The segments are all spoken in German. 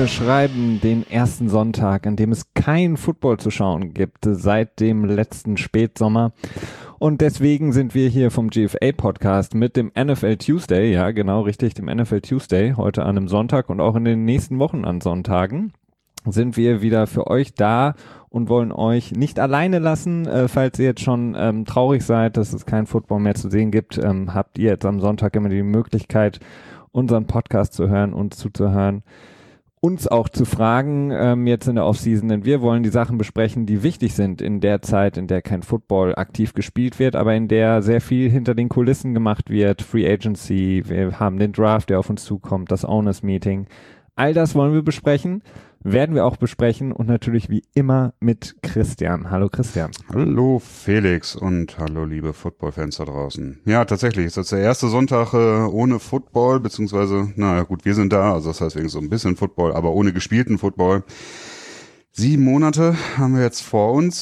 Wir schreiben den ersten Sonntag, an dem es kein Football zu schauen gibt, seit dem letzten Spätsommer. Und deswegen sind wir hier vom GFA-Podcast mit dem NFL Tuesday, ja genau richtig, dem NFL Tuesday, heute an einem Sonntag und auch in den nächsten Wochen an Sonntagen sind wir wieder für euch da und wollen euch nicht alleine lassen. Falls ihr jetzt schon traurig seid, dass es kein Football mehr zu sehen gibt, habt ihr jetzt am Sonntag immer die Möglichkeit, unseren Podcast zu hören, uns zuzuhören, uns auch zu fragen, jetzt in der Offseason, denn wir wollen die Sachen besprechen, die wichtig sind in der Zeit, in der kein Football aktiv gespielt wird, aber in der sehr viel hinter den Kulissen gemacht wird. Free Agency, wir haben den Draft, der auf uns zukommt, das Owners Meeting. All das wollen wir besprechen, werden wir auch besprechen und natürlich wie immer mit Christian. Hallo Christian. Hallo Felix und hallo liebe Football-Fans da draußen. Ja, tatsächlich ist das der erste Sonntag ohne Football, beziehungsweise, naja gut, wir sind da, also das heißt wegen so ein bisschen Football, aber ohne gespielten Football. 7 Monate haben wir jetzt vor uns.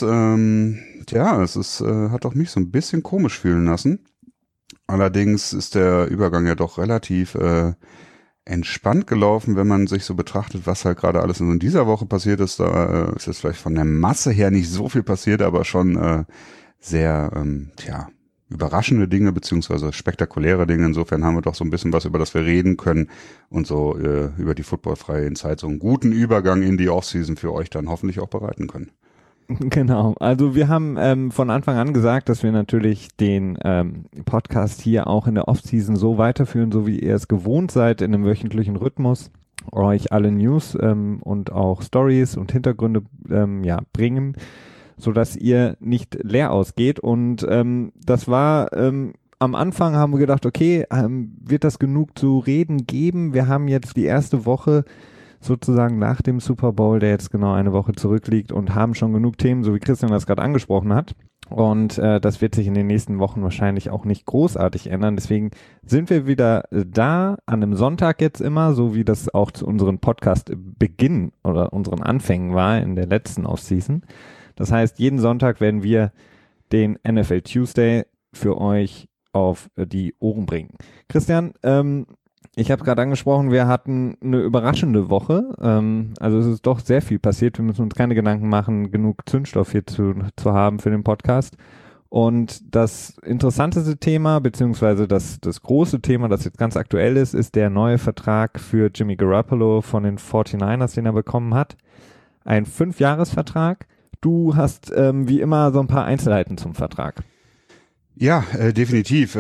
Es ist, hat auch mich so ein bisschen komisch fühlen lassen. Allerdings ist der Übergang ja doch relativ entspannt gelaufen, wenn man sich so betrachtet, was halt gerade alles in dieser Woche passiert ist. Da ist jetzt vielleicht von der Masse her nicht so viel passiert, aber schon sehr überraschende Dinge beziehungsweise spektakuläre Dinge. Insofern haben wir doch so ein bisschen was, über das wir reden können und so über die footballfreie Zeit so einen guten Übergang in die Offseason für euch dann hoffentlich auch bereiten können. Genau, also wir haben von Anfang an gesagt, dass wir natürlich den Podcast hier auch in der Offseason so weiterführen, so wie ihr es gewohnt seid, in einem wöchentlichen Rhythmus, euch alle News und auch Stories und Hintergründe bringen, sodass ihr nicht leer ausgeht. Und das war am Anfang haben wir gedacht, okay, wird das genug zu reden geben? Wir haben jetzt die erste Woche sozusagen nach dem Super Bowl, der jetzt genau eine Woche zurückliegt und haben schon genug Themen, so wie Christian das gerade angesprochen hat. Und das wird sich in den nächsten Wochen wahrscheinlich auch nicht großartig ändern. Deswegen sind wir wieder da an einem Sonntag jetzt immer, so wie das auch zu unserem Podcast-Beginn oder unseren Anfängen war in der letzten Offseason. Das heißt, jeden Sonntag werden wir den NFL Tuesday für euch auf die Ohren bringen. Christian, ich habe gerade angesprochen, wir hatten eine überraschende Woche. Also es ist doch sehr viel passiert. Wir müssen uns keine Gedanken machen, genug Zündstoff hier zu haben für den Podcast. Und das interessanteste Thema, beziehungsweise das große Thema, das jetzt ganz aktuell ist der neue Vertrag für Jimmy Garoppolo von den 49ers, den er bekommen hat. Ein 5-Jahres-Vertrag. Du hast wie immer so ein paar Einzelheiten zum Vertrag. Ja, definitiv.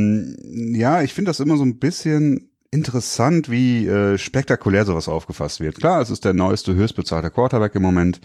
Ich finde das immer so ein bisschen interessant, wie spektakulär sowas aufgefasst wird. Klar, es ist der neueste, höchstbezahlte Quarterback im Moment.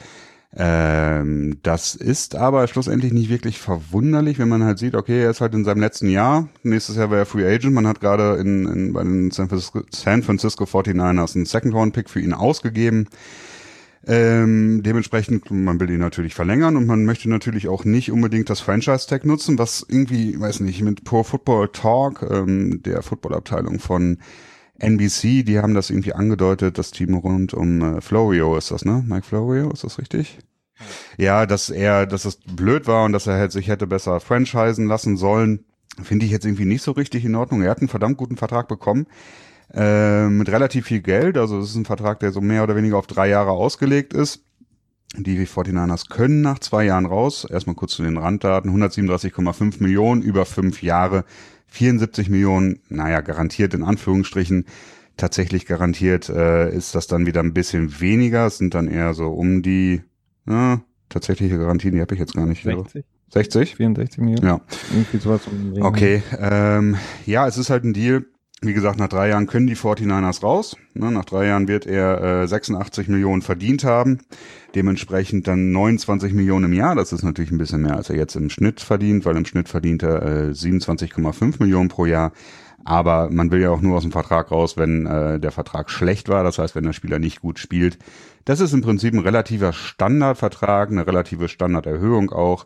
Das ist aber schlussendlich nicht wirklich verwunderlich, wenn man halt sieht, okay, er ist halt in seinem letzten Jahr. Nächstes Jahr wäre er Free Agent. Man hat gerade bei den San Francisco 49ers einen Second-Round-Pick für ihn ausgegeben. Dementsprechend, man will ihn natürlich verlängern und man möchte natürlich auch nicht unbedingt das Franchise-Tag nutzen, was irgendwie, weiß nicht, mit Pro Football Talk, der Football-Abteilung von NBC, die haben das irgendwie angedeutet, das Team rund um Florio ist das, ne? Mike Florio, ist das richtig? Ja, dass es blöd war und dass er sich hätte besser franchisen lassen sollen, finde ich jetzt irgendwie nicht so richtig in Ordnung. Er hat einen verdammt guten Vertrag bekommen. Mit relativ viel Geld, also es ist ein Vertrag, der so mehr oder weniger auf 3 Jahre ausgelegt ist. Die 49ers können nach 2 Jahren raus. Erstmal kurz zu den Randdaten. 137,5 Millionen über 5 Jahre. 74 Millionen, garantiert in Anführungsstrichen. Tatsächlich garantiert ist das dann wieder ein bisschen weniger. Es sind dann eher so um die tatsächliche Garantien, die habe ich jetzt gar nicht. 60? 60? 64 Millionen? Ja. Irgendwie sowas. Okay, es ist halt ein Deal. Wie gesagt, nach 3 Jahren können die 49ers raus. Nach 3 Jahren wird er 86 Millionen verdient haben. Dementsprechend dann 29 Millionen im Jahr. Das ist natürlich ein bisschen mehr, als er jetzt im Schnitt verdient, weil im Schnitt verdient er 27,5 Millionen pro Jahr. Aber man will ja auch nur aus dem Vertrag raus, wenn der Vertrag schlecht war. Das heißt, wenn der Spieler nicht gut spielt. Das ist im Prinzip ein relativer Standardvertrag, eine relative Standarderhöhung auch.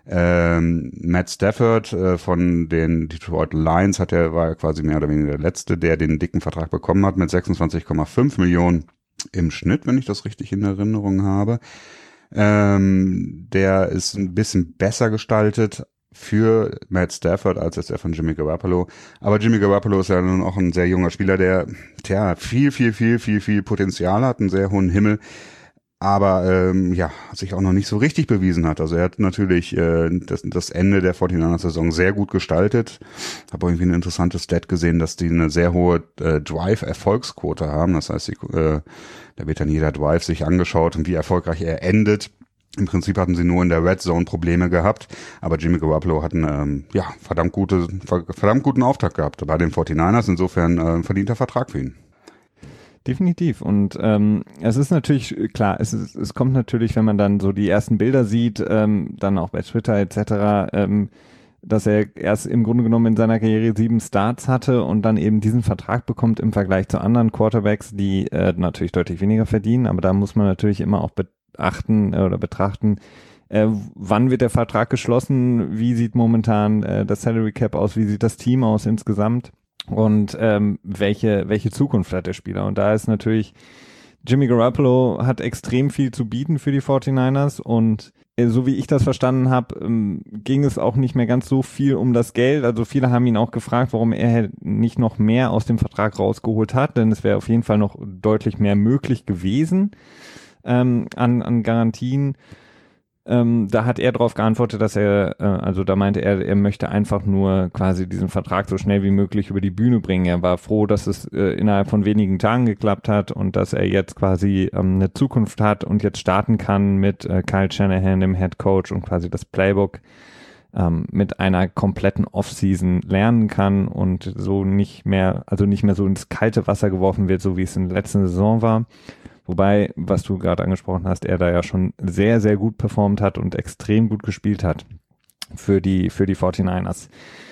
Matt Stafford von den Detroit Lions war quasi mehr oder weniger der Letzte, der den dicken Vertrag bekommen hat mit 26,5 Millionen im Schnitt, wenn ich das richtig in Erinnerung habe. Der ist ein bisschen besser gestaltet, für Matt Stafford als jetzt der von Jimmy Garoppolo. Aber Jimmy Garoppolo ist ja nun auch ein sehr junger Spieler, der viel Potenzial hat, einen sehr hohen Himmel, aber sich auch noch nicht so richtig bewiesen hat. Also er hat natürlich das Ende der 49er-Saison sehr gut gestaltet. Habe irgendwie eine interessante Stat gesehen, dass die eine sehr hohe Drive-Erfolgsquote haben. Das heißt, da wird dann jeder Drive sich angeschaut und wie erfolgreich er endet. Im Prinzip hatten sie nur in der Red Zone Probleme gehabt, aber Jimmy Garoppolo hat einen verdammt guten Auftakt gehabt bei den 49ers. Insofern verdienter Vertrag für ihn. Definitiv. Und es ist natürlich klar, es kommt natürlich, wenn man dann so die ersten Bilder sieht, dann auch bei Twitter etc., dass er erst im Grunde genommen in seiner Karriere 7 Starts hatte und dann eben diesen Vertrag bekommt im Vergleich zu anderen Quarterbacks, die natürlich deutlich weniger verdienen. Aber da muss man natürlich immer auch betrachten, wann wird der Vertrag geschlossen, wie sieht momentan das Salary Cap aus, wie sieht das Team aus insgesamt und welche Zukunft hat der Spieler. Und da ist natürlich, Jimmy Garoppolo hat extrem viel zu bieten für die 49ers und so wie ich das verstanden habe, ging es auch nicht mehr ganz so viel um das Geld. Also viele haben ihn auch gefragt, warum er nicht noch mehr aus dem Vertrag rausgeholt hat, denn es wäre auf jeden Fall noch deutlich mehr möglich gewesen an Garantien. Da hat er darauf geantwortet, dass da meinte er möchte einfach nur quasi diesen Vertrag so schnell wie möglich über die Bühne bringen. Er war froh, dass es innerhalb von wenigen Tagen geklappt hat und dass er jetzt quasi eine Zukunft hat und jetzt starten kann mit Kyle Shanahan, dem Head Coach, und quasi das Playbook mit einer kompletten Offseason lernen kann und so nicht mehr so ins kalte Wasser geworfen wird, so wie es in der letzten Saison war. Wobei, was du gerade angesprochen hast, er da ja schon sehr, sehr gut performt hat und extrem gut gespielt hat für die 49ers.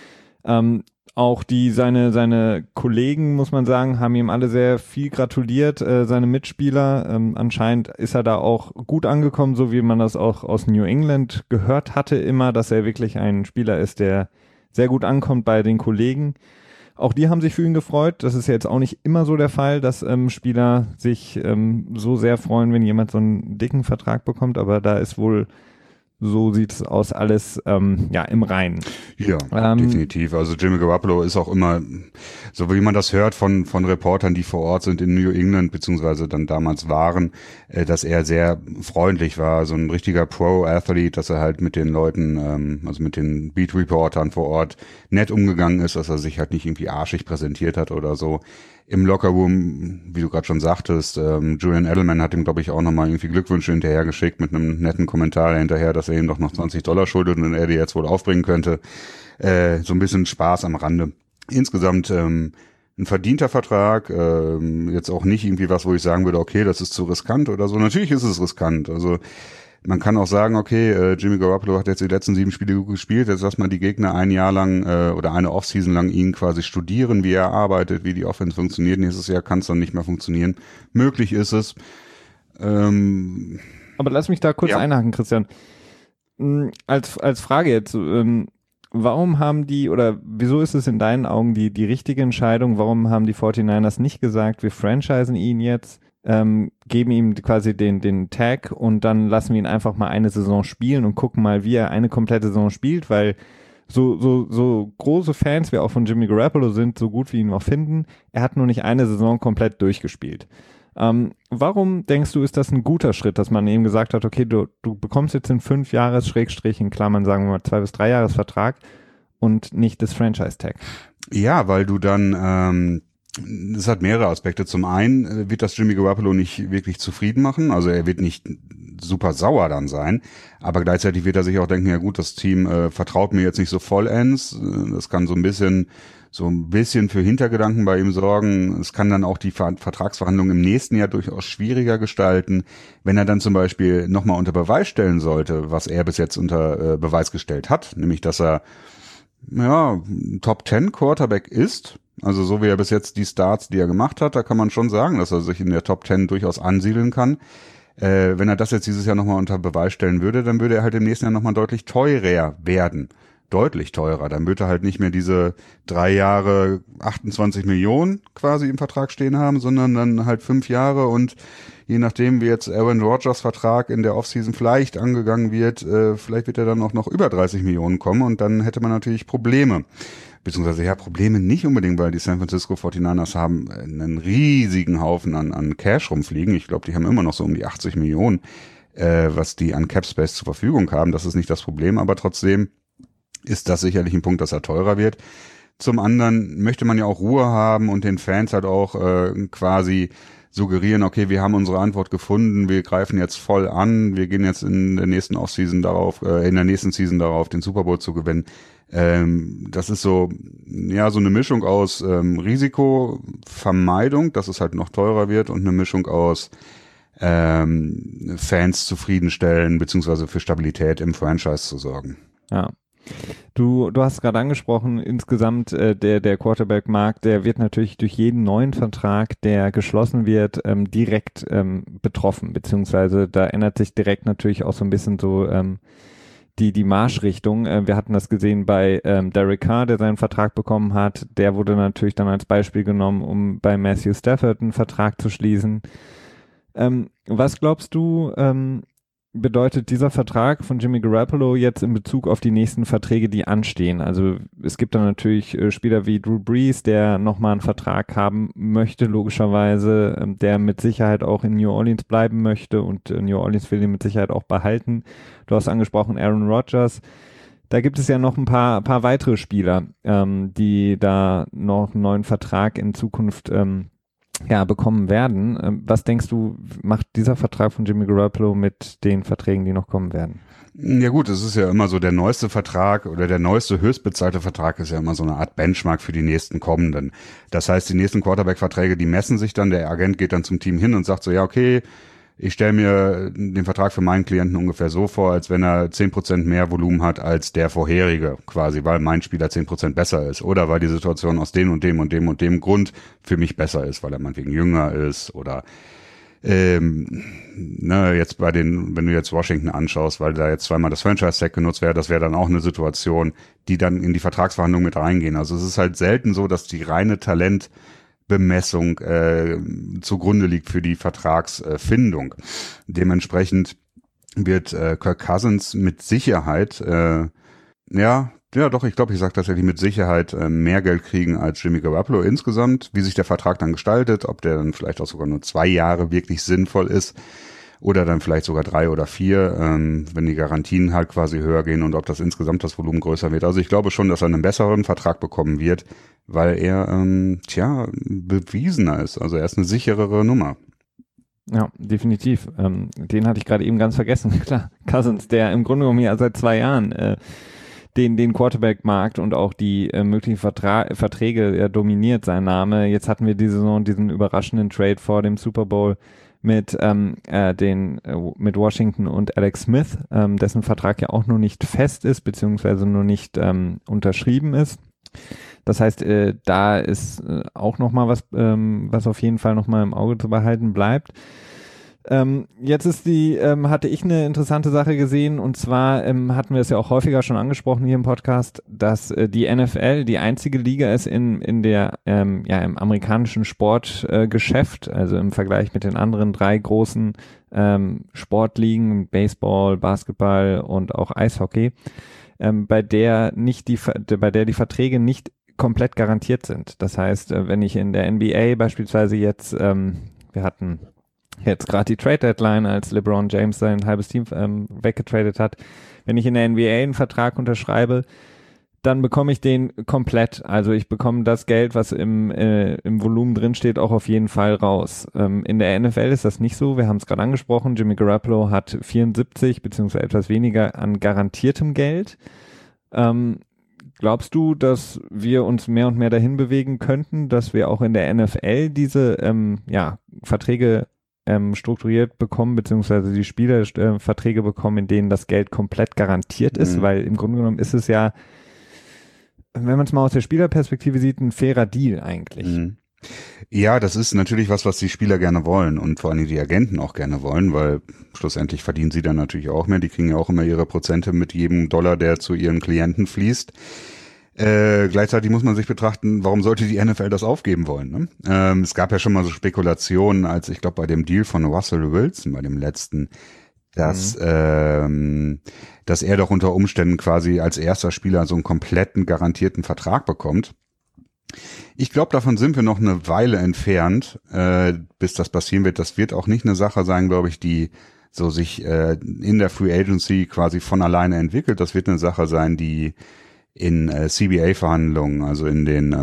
Auch seine Kollegen, muss man sagen, haben ihm alle sehr viel gratuliert, seine Mitspieler. Anscheinend ist er da auch gut angekommen, so wie man das auch aus New England gehört hatte immer, dass er wirklich ein Spieler ist, der sehr gut ankommt bei den Kollegen. Auch die haben sich für ihn gefreut. Das ist ja jetzt auch nicht immer so der Fall, dass Spieler sich so sehr freuen, wenn jemand so einen dicken Vertrag bekommt, aber da ist wohl, so sieht es aus, alles im Reinen. Ja, definitiv. Also Jimmy Garoppolo ist auch immer, so wie man das hört von Reportern, die vor Ort sind in New England, beziehungsweise dann damals waren, dass er sehr freundlich war, so ein richtiger Pro-Athlete, dass er halt mit den Leuten, also mit den Beat-Reportern vor Ort nett umgegangen ist, dass er sich halt nicht irgendwie arschig präsentiert hat oder so. Im Lockerroom, wie du gerade schon sagtest, Julian Edelman hat ihm, glaube ich, auch nochmal irgendwie Glückwünsche hinterhergeschickt mit einem netten Kommentar hinterher, dass er ihm doch noch $20 schuldet und er die jetzt wohl aufbringen könnte. So ein bisschen Spaß am Rande. Insgesamt ein verdienter Vertrag, jetzt auch nicht irgendwie was, wo ich sagen würde, okay, das ist zu riskant oder so. Natürlich ist es riskant, also man kann auch sagen, okay, Jimmy Garoppolo hat jetzt die letzten 7 Spiele gut gespielt, jetzt lass mal die Gegner ein Jahr lang oder eine Offseason lang ihn quasi studieren, wie er arbeitet, wie die Offense funktioniert. Nächstes Jahr kann es dann nicht mehr funktionieren. Möglich ist es. Aber lass mich da kurz einhaken, Christian. Als Frage jetzt, warum haben wieso ist es in deinen Augen die richtige Entscheidung, warum haben die 49ers nicht gesagt, wir franchisen ihn jetzt, geben ihm quasi den Tag und dann lassen wir ihn einfach mal eine Saison spielen und gucken mal, wie er eine komplette Saison spielt, weil so große Fans wir auch von Jimmy Garoppolo sind, so gut wir ihn auch finden, er hat nur nicht eine Saison komplett durchgespielt. Warum denkst du, ist das ein guter Schritt, dass man eben gesagt hat, okay, du bekommst jetzt den 5 Jahres Schrägstrich in Klammern, sagen wir mal 2 bis 3 Jahres Vertrag und nicht das Franchise-Tag? Ja, weil du dann es hat mehrere Aspekte. Zum einen wird das Jimmy Garoppolo nicht wirklich zufrieden machen. Also er wird nicht super sauer dann sein. Aber gleichzeitig wird er sich auch denken, ja gut, das Team vertraut mir jetzt nicht so vollends. Das kann so ein bisschen für Hintergedanken bei ihm sorgen. Es kann dann auch die Vertragsverhandlungen im nächsten Jahr durchaus schwieriger gestalten. Wenn er dann zum Beispiel nochmal unter Beweis stellen sollte, was er bis jetzt unter Beweis gestellt hat, nämlich dass er ein Top-10 Quarterback ist. Also so wie er bis jetzt die Starts, die er gemacht hat, da kann man schon sagen, dass er sich in der Top 10 durchaus ansiedeln kann. Wenn er das jetzt dieses Jahr nochmal unter Beweis stellen würde, dann würde er halt im nächsten Jahr nochmal deutlich teurer werden. deutlich teurer. Dann wird er halt nicht mehr diese 3 Jahre 28 Millionen quasi im Vertrag stehen haben, sondern dann halt 5 Jahre und je nachdem, wie jetzt Aaron Rodgers Vertrag in der Offseason vielleicht angegangen wird, vielleicht wird er dann auch noch über 30 Millionen kommen und dann hätte man natürlich Probleme. Beziehungsweise ja, Probleme nicht unbedingt, weil die San Francisco 49ers haben einen riesigen Haufen an Cash rumfliegen. Ich glaube, die haben immer noch so um die 80 Millionen, was die an Cap Space zur Verfügung haben. Das ist nicht das Problem, aber trotzdem ist das sicherlich ein Punkt, dass er teurer wird. Zum anderen möchte man ja auch Ruhe haben und den Fans halt auch quasi suggerieren, okay, wir haben unsere Antwort gefunden, wir greifen jetzt voll an, wir gehen jetzt in der nächsten Offseason darauf, in der nächsten Season darauf, den Super Bowl zu gewinnen. Das ist so, ja, so eine Mischung aus Risikovermeidung, dass es halt noch teurer wird und eine Mischung aus Fans zufriedenstellen, beziehungsweise für Stabilität im Franchise zu sorgen. Ja. Du hast gerade angesprochen, insgesamt der Quarterback-Markt, der wird natürlich durch jeden neuen Vertrag, der geschlossen wird, direkt betroffen, beziehungsweise da ändert sich direkt natürlich auch so ein bisschen so die Marschrichtung. Wir hatten das gesehen bei Derek Carr, der seinen Vertrag bekommen hat. Der wurde natürlich dann als Beispiel genommen, um bei Matthew Stafford einen Vertrag zu schließen. Was glaubst du, bedeutet dieser Vertrag von Jimmy Garoppolo jetzt in Bezug auf die nächsten Verträge, die anstehen? Also es gibt dann natürlich Spieler wie Drew Brees, der nochmal einen Vertrag haben möchte, logischerweise, der mit Sicherheit auch in New Orleans bleiben möchte und New Orleans will ihn mit Sicherheit auch behalten. Du hast angesprochen Aaron Rodgers. Da gibt es ja noch ein paar weitere Spieler, die da noch einen neuen Vertrag in Zukunft bekommen werden. Was denkst du, macht dieser Vertrag von Jimmy Garoppolo mit den Verträgen, die noch kommen werden? Ja gut, es ist ja immer so, der neueste Vertrag oder der neueste höchstbezahlte Vertrag ist ja immer so eine Art Benchmark für die nächsten kommenden. Das heißt, die nächsten Quarterback-Verträge, die messen sich dann, der Agent geht dann zum Team hin und sagt so, ja okay, ich stelle mir den Vertrag für meinen Klienten ungefähr so vor, als wenn er 10% mehr Volumen hat als der vorherige, quasi, weil mein Spieler 10% besser ist oder weil die Situation aus dem und dem und dem und dem Grund für mich besser ist, weil er meinetwegen jünger ist oder jetzt wenn du jetzt Washington anschaust, weil da jetzt zweimal das Franchise-Tag genutzt wäre, das wäre dann auch eine Situation, die dann in die Vertragsverhandlungen mit reingehen. Also es ist halt selten so, dass die reine Talentbemessung zugrunde liegt für die Vertragsfindung. Dementsprechend wird Kirk Cousins mit Sicherheit, ich glaube, ich sage tatsächlich mit Sicherheit mehr Geld kriegen als Jimmy Garoppolo insgesamt. Wie sich der Vertrag dann gestaltet, ob der dann vielleicht auch sogar nur 2 Jahre wirklich sinnvoll ist oder dann vielleicht sogar 3 oder 4, wenn die Garantien halt quasi höher gehen und ob das insgesamt das Volumen größer wird. Also ich glaube schon, dass er einen besseren Vertrag bekommen wird, weil er bewiesener ist. Also er ist eine sicherere Nummer. Ja, definitiv. Den hatte ich gerade eben ganz vergessen. Klar, Cousins, der im Grunde genommen ja seit 2 Jahren den Quarterback-Markt und auch die möglichen Verträge dominiert, sein Name. Jetzt hatten wir diese Saison diesen überraschenden Trade vor dem Super Bowl mit Washington und Alex Smith, dessen Vertrag ja auch noch nicht fest ist, beziehungsweise noch nicht unterschrieben ist. Das heißt, da ist auch nochmal was auf jeden Fall nochmal im Auge zu behalten bleibt. Jetzt hatte ich eine interessante Sache gesehen, und zwar hatten wir es ja auch häufiger schon angesprochen hier im Podcast, dass die NFL die einzige Liga ist im amerikanischen Sportgeschäft, also im Vergleich mit den anderen 3 großen Sportligen, Baseball, Basketball und auch Eishockey, bei der die Verträge nicht komplett garantiert sind. Das heißt, wenn ich in der NBA beispielsweise jetzt, wir hatten jetzt gerade die Trade-Deadline, als LeBron James sein halbes Team weggetradet hat. Wenn ich in der NBA einen Vertrag unterschreibe, dann bekomme ich den komplett. Also ich bekomme das Geld, was im Volumen drinsteht, auch auf jeden Fall raus. In der NFL ist das nicht so. Wir haben es gerade angesprochen. Jimmy Garoppolo hat 74 beziehungsweise etwas weniger an garantiertem Geld. Glaubst du, dass wir uns mehr und mehr dahin bewegen könnten, dass wir auch in der NFL diese Verträge strukturiert bekommen, beziehungsweise die Spieler Verträge bekommen, in denen das Geld komplett garantiert ist, weil im Grunde genommen ist es ja, wenn man es mal aus der Spielerperspektive sieht, ein fairer Deal eigentlich. Ja, das ist natürlich was die Spieler gerne wollen und vor allem die Agenten auch gerne wollen, weil schlussendlich verdienen sie dann natürlich auch mehr. Die kriegen ja auch immer ihre Prozente mit jedem Dollar, der zu ihren Klienten fließt. Gleichzeitig muss man sich betrachten, warum sollte die NFL das aufgeben wollen? Ne? Es gab ja schon mal so Spekulationen, als ich glaube bei dem Deal von Russell Wilson, bei dem letzten, dass er doch unter Umständen quasi als erster Spieler so einen kompletten garantierten Vertrag bekommt. Ich glaube, davon sind wir noch eine Weile entfernt, bis das passieren wird. Das wird auch nicht eine Sache sein, glaube ich, die so sich in der Free Agency quasi von alleine entwickelt. Das wird eine Sache sein, die in CBA-Verhandlungen, also in den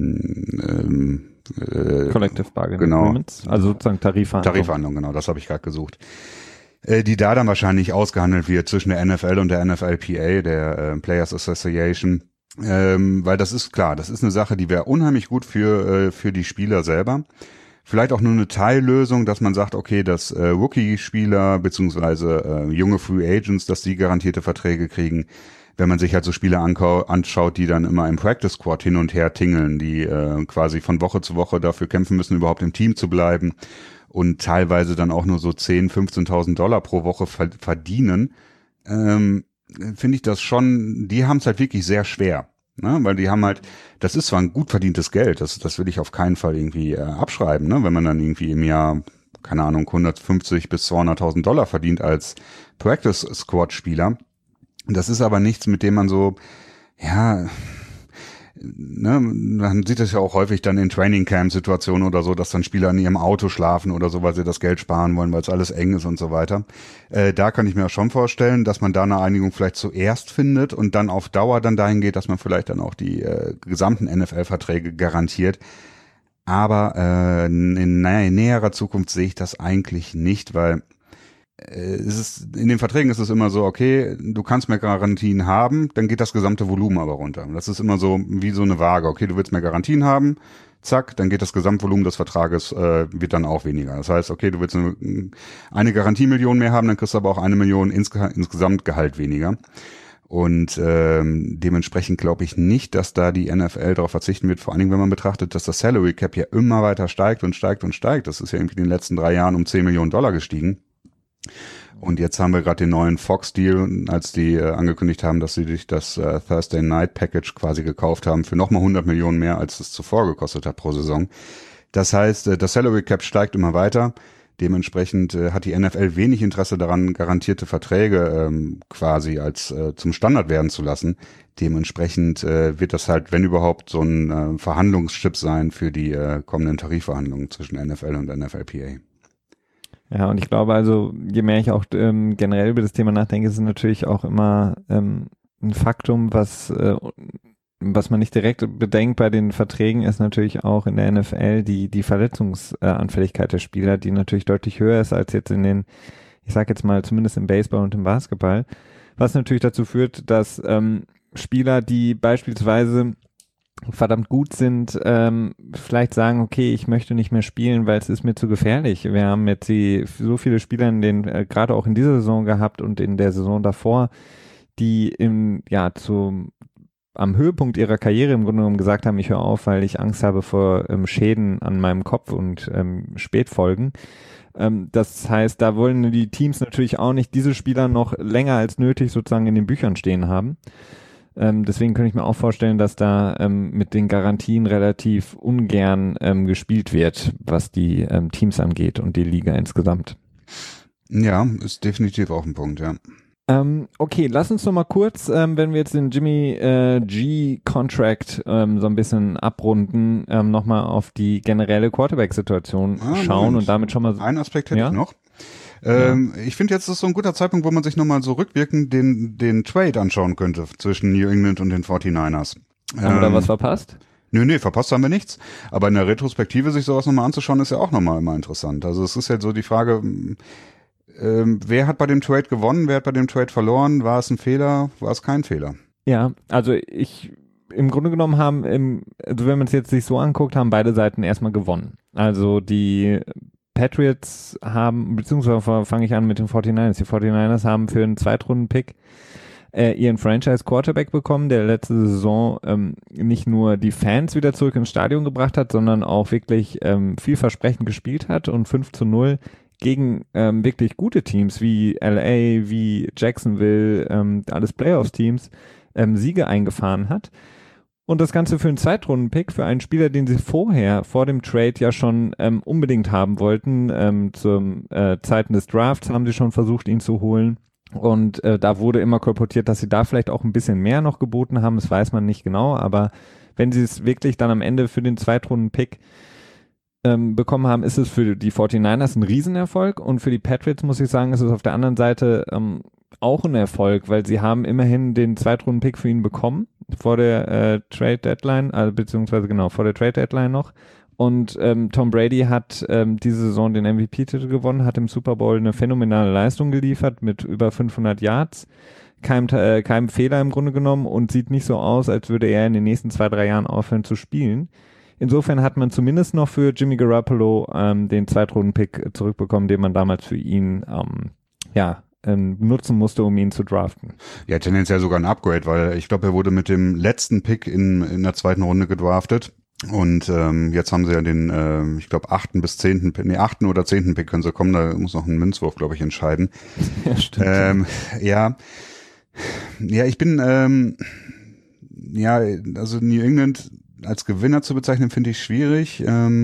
Collective Bargaining genau, Agreements, also sozusagen Tarifverhandlungen, genau, das habe ich gerade gesucht. Die da dann wahrscheinlich ausgehandelt wird zwischen der NFL und der NFLPA, der Players Association. Weil das ist klar, das ist eine Sache, die wäre unheimlich gut für die Spieler selber. Vielleicht auch nur eine Teillösung, dass man sagt, okay, dass Rookie-Spieler beziehungsweise junge Free Agents, dass die garantierte Verträge kriegen. Wenn man sich halt so Spieler anschaut, die dann immer im Practice Squad hin und her tingeln, die quasi von Woche zu Woche dafür kämpfen müssen, überhaupt im Team zu bleiben und teilweise dann auch nur so 10.000, 15.000 Dollar pro Woche verdienen, finde ich das schon, die haben es halt wirklich sehr schwer. Ne? Weil die haben halt, das ist zwar ein gut verdientes Geld, das will ich auf keinen Fall irgendwie abschreiben, ne? Wenn man dann irgendwie im Jahr, keine Ahnung, 150 bis 200.000 Dollar verdient als Practice Squad Spieler. Das ist aber nichts, mit dem man so, ja, ne, man sieht es ja auch häufig dann in Training-Camp-Situationen oder so, dass dann Spieler in ihrem Auto schlafen oder so, weil sie das Geld sparen wollen, weil es alles eng ist und so weiter. Da kann ich mir auch schon vorstellen, dass man da eine Einigung vielleicht zuerst findet und dann auf Dauer dann dahin geht, dass man vielleicht dann auch die gesamten NFL-Verträge garantiert. Aber in näherer Zukunft sehe ich das eigentlich nicht, weil in den Verträgen ist es immer so, okay, du kannst mehr Garantien haben, dann geht das gesamte Volumen aber runter. Das ist immer so wie so eine Waage. Okay, du willst mehr Garantien haben, zack, dann geht das Gesamtvolumen des Vertrages, wird dann auch weniger. Das heißt, okay, du willst eine Garantiemillion mehr haben, dann kriegst du aber auch 1 Million insgesamt Gehalt weniger. Und dementsprechend glaube ich nicht, dass da die NFL darauf verzichten wird, vor allen Dingen, wenn man betrachtet, dass das Salary Cap ja immer weiter steigt und steigt und steigt. Das ist ja irgendwie in den letzten 3 Jahren um 10 Millionen Dollar gestiegen. Und jetzt haben wir gerade den neuen Fox-Deal, als die angekündigt haben, dass sie sich das Thursday Night Package quasi gekauft haben für nochmal 100 Millionen mehr, als es zuvor gekostet hat pro Saison. Das heißt, das Salary Cap steigt immer weiter. Dementsprechend hat die NFL wenig Interesse daran, garantierte Verträge quasi als zum Standard werden zu lassen. Dementsprechend wird das halt, wenn überhaupt, so ein Verhandlungschip sein für die kommenden Tarifverhandlungen zwischen NFL und NFLPA. Ja, und ich glaube also, je mehr ich auch generell über das Thema nachdenke, ist es natürlich auch immer ein Faktum, was man nicht direkt bedenkt bei den Verträgen, ist natürlich auch in der NFL die Verletzungsanfälligkeit der Spieler, die natürlich deutlich höher ist als jetzt in den, ich sag jetzt mal zumindest im Baseball und im Basketball, was natürlich dazu führt, dass Spieler, die beispielsweise verdammt gut sind, vielleicht sagen, okay, ich möchte nicht mehr spielen, weil es ist mir zu gefährlich. Wir haben jetzt so viele Spieler gerade auch in dieser Saison gehabt und in der Saison davor, die am Höhepunkt ihrer Karriere im Grunde genommen gesagt haben, ich höre auf, weil ich Angst habe vor Schäden an meinem Kopf und Spätfolgen. Das heißt, da wollen die Teams natürlich auch nicht diese Spieler noch länger als nötig sozusagen in den Büchern stehen haben. Deswegen könnte ich mir auch vorstellen, dass da mit den Garantien relativ ungern gespielt wird, was die Teams angeht und die Liga insgesamt. Ja, ist definitiv auch ein Punkt, ja. Okay, lass uns noch mal kurz, wenn wir jetzt den Jimmy G-Contract so ein bisschen abrunden, noch mal auf die generelle Quarterback-Situation schauen und damit schon mal... Einen Aspekt hätte ich noch. Ich finde jetzt ist so ein guter Zeitpunkt, wo man sich nochmal so rückwirkend den Trade anschauen könnte zwischen New England und den 49ers. Haben wir da was verpasst? Nee, verpasst haben wir nichts. Aber in der Retrospektive sich sowas nochmal anzuschauen, ist ja auch nochmal immer interessant. Also es ist ja so die Frage, wer hat bei dem Trade gewonnen, wer hat bei dem Trade verloren? War es ein Fehler, war es kein Fehler? Ja, also im Grunde genommen also wenn man es jetzt sich so anguckt, haben beide Seiten erstmal gewonnen. Also die Patriots haben, beziehungsweise fange ich an mit den 49ers. Die 49ers haben für einen Zweitrunden-Pick ihren Franchise-Quarterback bekommen, der letzte Saison nicht nur die Fans wieder zurück ins Stadion gebracht hat, sondern auch wirklich vielversprechend gespielt hat und 5-0 gegen wirklich gute Teams wie LA, wie Jacksonville, alles Playoffs-Teams, Siege eingefahren hat. Und das Ganze für einen Zweitrunden-Pick, für einen Spieler, den sie vor dem Trade ja schon unbedingt haben wollten. Zum Zeiten des Drafts haben sie schon versucht, ihn zu holen. Und da wurde immer kolportiert, dass sie da vielleicht auch ein bisschen mehr noch geboten haben. Das weiß man nicht genau. Aber wenn sie es wirklich dann am Ende für den Zweitrunden-Pick bekommen haben, ist es für die 49ers ein Riesenerfolg. Und für die Patriots, muss ich sagen, ist es auf der anderen Seite auch ein Erfolg, weil sie haben immerhin den Zweitrunden-Pick für ihn bekommen vor der Trade Deadline, beziehungsweise genau vor der Trade Deadline noch. Und Tom Brady hat diese Saison den MVP-Titel gewonnen, hat im Super Bowl eine phänomenale Leistung geliefert mit über 500 Yards, keinem Fehler im Grunde genommen und sieht nicht so aus, als würde er in den nächsten 2-3 Jahren aufhören zu spielen. Insofern hat man zumindest noch für Jimmy Garoppolo den Zweitrunden-Pick zurückbekommen, den man damals für ihn nutzen musste, um ihn zu draften. Ja, tendenziell sogar ein Upgrade, weil ich glaube, er wurde mit dem letzten Pick in der zweiten Runde gedraftet. Und jetzt haben sie ja den, ich glaube, 8. oder 10. Pick können sie kommen, da muss noch ein Münzwurf, glaube ich, entscheiden. Ja, stimmt. Ich bin, also New England als Gewinner zu bezeichnen, finde ich schwierig,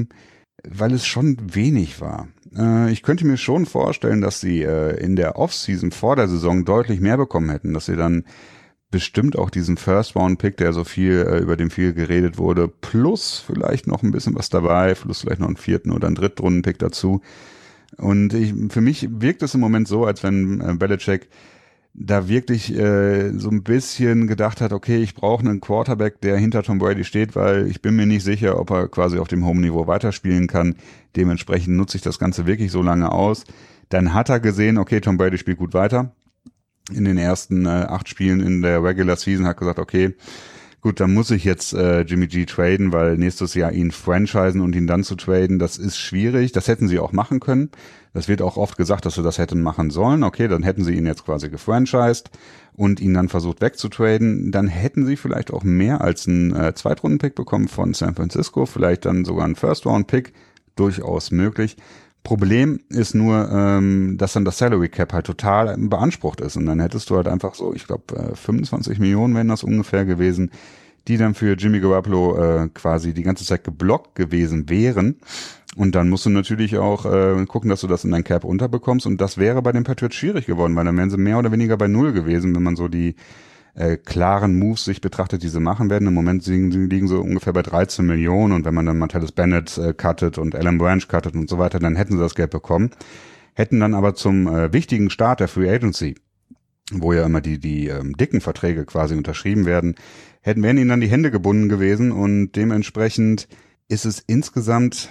weil es schon wenig war. Ich könnte mir schon vorstellen, dass sie in der Offseason vor der Saison deutlich mehr bekommen hätten, dass sie dann bestimmt auch diesen First-Round-Pick, der so viel, über den viel geredet wurde, plus vielleicht noch ein bisschen was dabei, plus vielleicht noch einen 4. oder einen Drittrunden-Pick dazu. Und für mich wirkt es im Moment so, als wenn Belichick da wirklich so ein bisschen gedacht hat, okay, ich brauche einen Quarterback, der hinter Tom Brady steht, weil ich bin mir nicht sicher, ob er quasi auf dem Home-Niveau weiterspielen kann. Dementsprechend nutze ich das Ganze wirklich so lange aus. Dann hat er gesehen, okay, Tom Brady spielt gut weiter. In den ersten 8 Spielen in der Regular Season hat gesagt, okay, gut, dann muss ich jetzt Jimmy G traden, weil nächstes Jahr ihn franchisen und ihn dann zu traden, das ist schwierig. Das hätten sie auch machen können. Das wird auch oft gesagt, dass sie das hätten machen sollen. Okay, dann hätten sie ihn jetzt quasi gefranchised und ihn dann versucht wegzutraden. Dann hätten sie vielleicht auch mehr als einen Zweitrunden-Pick bekommen von San Francisco, vielleicht dann sogar einen First-Round-Pick, durchaus möglich. Problem ist nur, dass dann das Salary Cap halt total beansprucht ist und dann hättest du halt einfach so, ich glaube 25 Millionen wären das ungefähr gewesen, die dann für Jimmy Garoppolo quasi die ganze Zeit geblockt gewesen wären und dann musst du natürlich auch gucken, dass du das in dein Cap unterbekommst und das wäre bei den Patriots schwierig geworden, weil dann wären sie mehr oder weniger bei 0 gewesen, wenn man so die klaren Moves sich betrachtet, die sie machen werden. Im Moment liegen so ungefähr bei 13 Millionen und wenn man dann Martellus Bennett cuttet und Alan Branch cuttet und so weiter, dann hätten sie das Geld bekommen. Hätten dann aber zum wichtigen Start der Free Agency, wo ja immer die dicken Verträge quasi unterschrieben werden, wären ihnen dann die Hände gebunden gewesen und dementsprechend ist es insgesamt,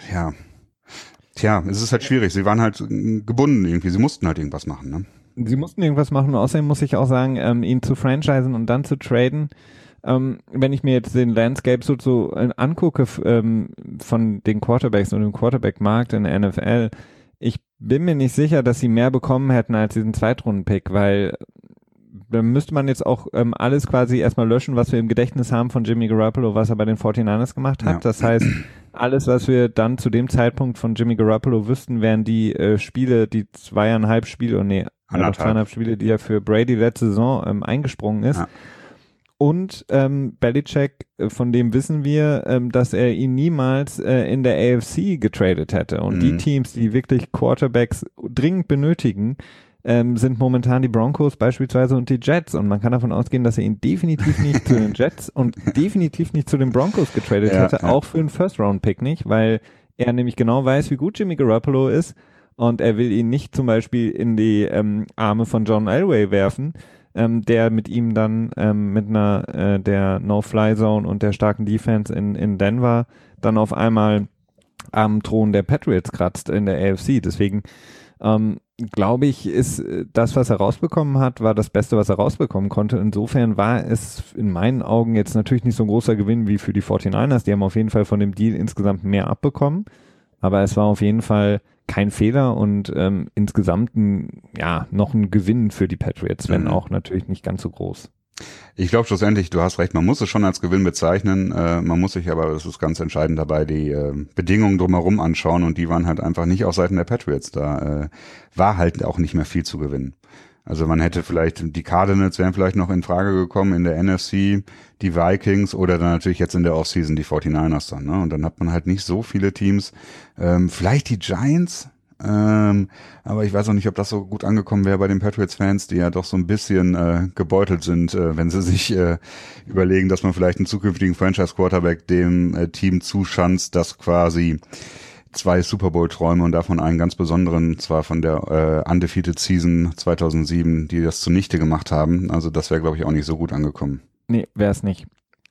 es ist halt schwierig. Sie waren halt gebunden irgendwie, sie mussten halt irgendwas machen, ne? Sie mussten irgendwas machen. Außerdem muss ich auch sagen, ihn zu franchisen und dann zu traden. Wenn ich mir jetzt den Landscape so angucke von den Quarterbacks und dem Quarterback-Markt in der NFL, ich bin mir nicht sicher, dass sie mehr bekommen hätten als diesen Zweitrunden-Pick, weil da müsste man jetzt auch alles quasi erstmal löschen, was wir im Gedächtnis haben von Jimmy Garoppolo, was er bei den 49ers gemacht hat. Ja. Das heißt, alles, was wir dann zu dem Zeitpunkt von Jimmy Garoppolo wüssten, wären die Spiele, die 2,5 Spiele, 2,5 Spiele, die er für Brady letzte Saison eingesprungen ist. Ja. Und Belichick, von dem wissen wir, dass er ihn niemals in der AFC getradet hätte. Und die Teams, die wirklich Quarterbacks dringend benötigen, sind momentan die Broncos beispielsweise und die Jets. Und man kann davon ausgehen, dass er ihn definitiv nicht zu den Jets und definitiv nicht zu den Broncos getradet hätte, auch für einen First-Round-Pick nicht, weil er nämlich genau weiß, wie gut Jimmy Garoppolo ist. Und er will ihn nicht zum Beispiel in die Arme von John Elway werfen, der mit ihm dann mit einer der No-Fly-Zone und der starken Defense in Denver dann auf einmal am Thron der Patriots kratzt in der AFC. Deswegen glaube ich, ist das, was er rausbekommen hat, war das Beste, was er rausbekommen konnte. Insofern war es in meinen Augen jetzt natürlich nicht so ein großer Gewinn wie für die 49ers. Die haben auf jeden Fall von dem Deal insgesamt mehr abbekommen. Aber es war auf jeden Fall kein Fehler und insgesamt noch ein Gewinn für die Patriots, wenn auch natürlich nicht ganz so groß. Ich glaube schlussendlich, du hast recht, man muss es schon als Gewinn bezeichnen, man muss sich aber, das ist ganz entscheidend dabei, die Bedingungen drumherum anschauen und die waren halt einfach nicht auf Seiten der Patriots. Da war halt auch nicht mehr viel zu gewinnen. Also man hätte vielleicht, die Cardinals wären vielleicht noch in Frage gekommen in der NFC, die Vikings oder dann natürlich jetzt in der Offseason die 49ers dann, ne? Und dann hat man halt nicht so viele Teams, vielleicht die Giants, aber ich weiß auch nicht, ob das so gut angekommen wäre bei den Patriots-Fans, die ja doch so ein bisschen gebeutelt sind, wenn sie sich überlegen, dass man vielleicht einen zukünftigen Franchise-Quarterback dem Team zuschanzt, das quasi 2 Super Bowl-Träume und davon einen ganz besonderen, zwar von der Undefeated Season 2007, die das zunichte gemacht haben. Also das wäre, glaube ich, auch nicht so gut angekommen. Nee, wäre es nicht.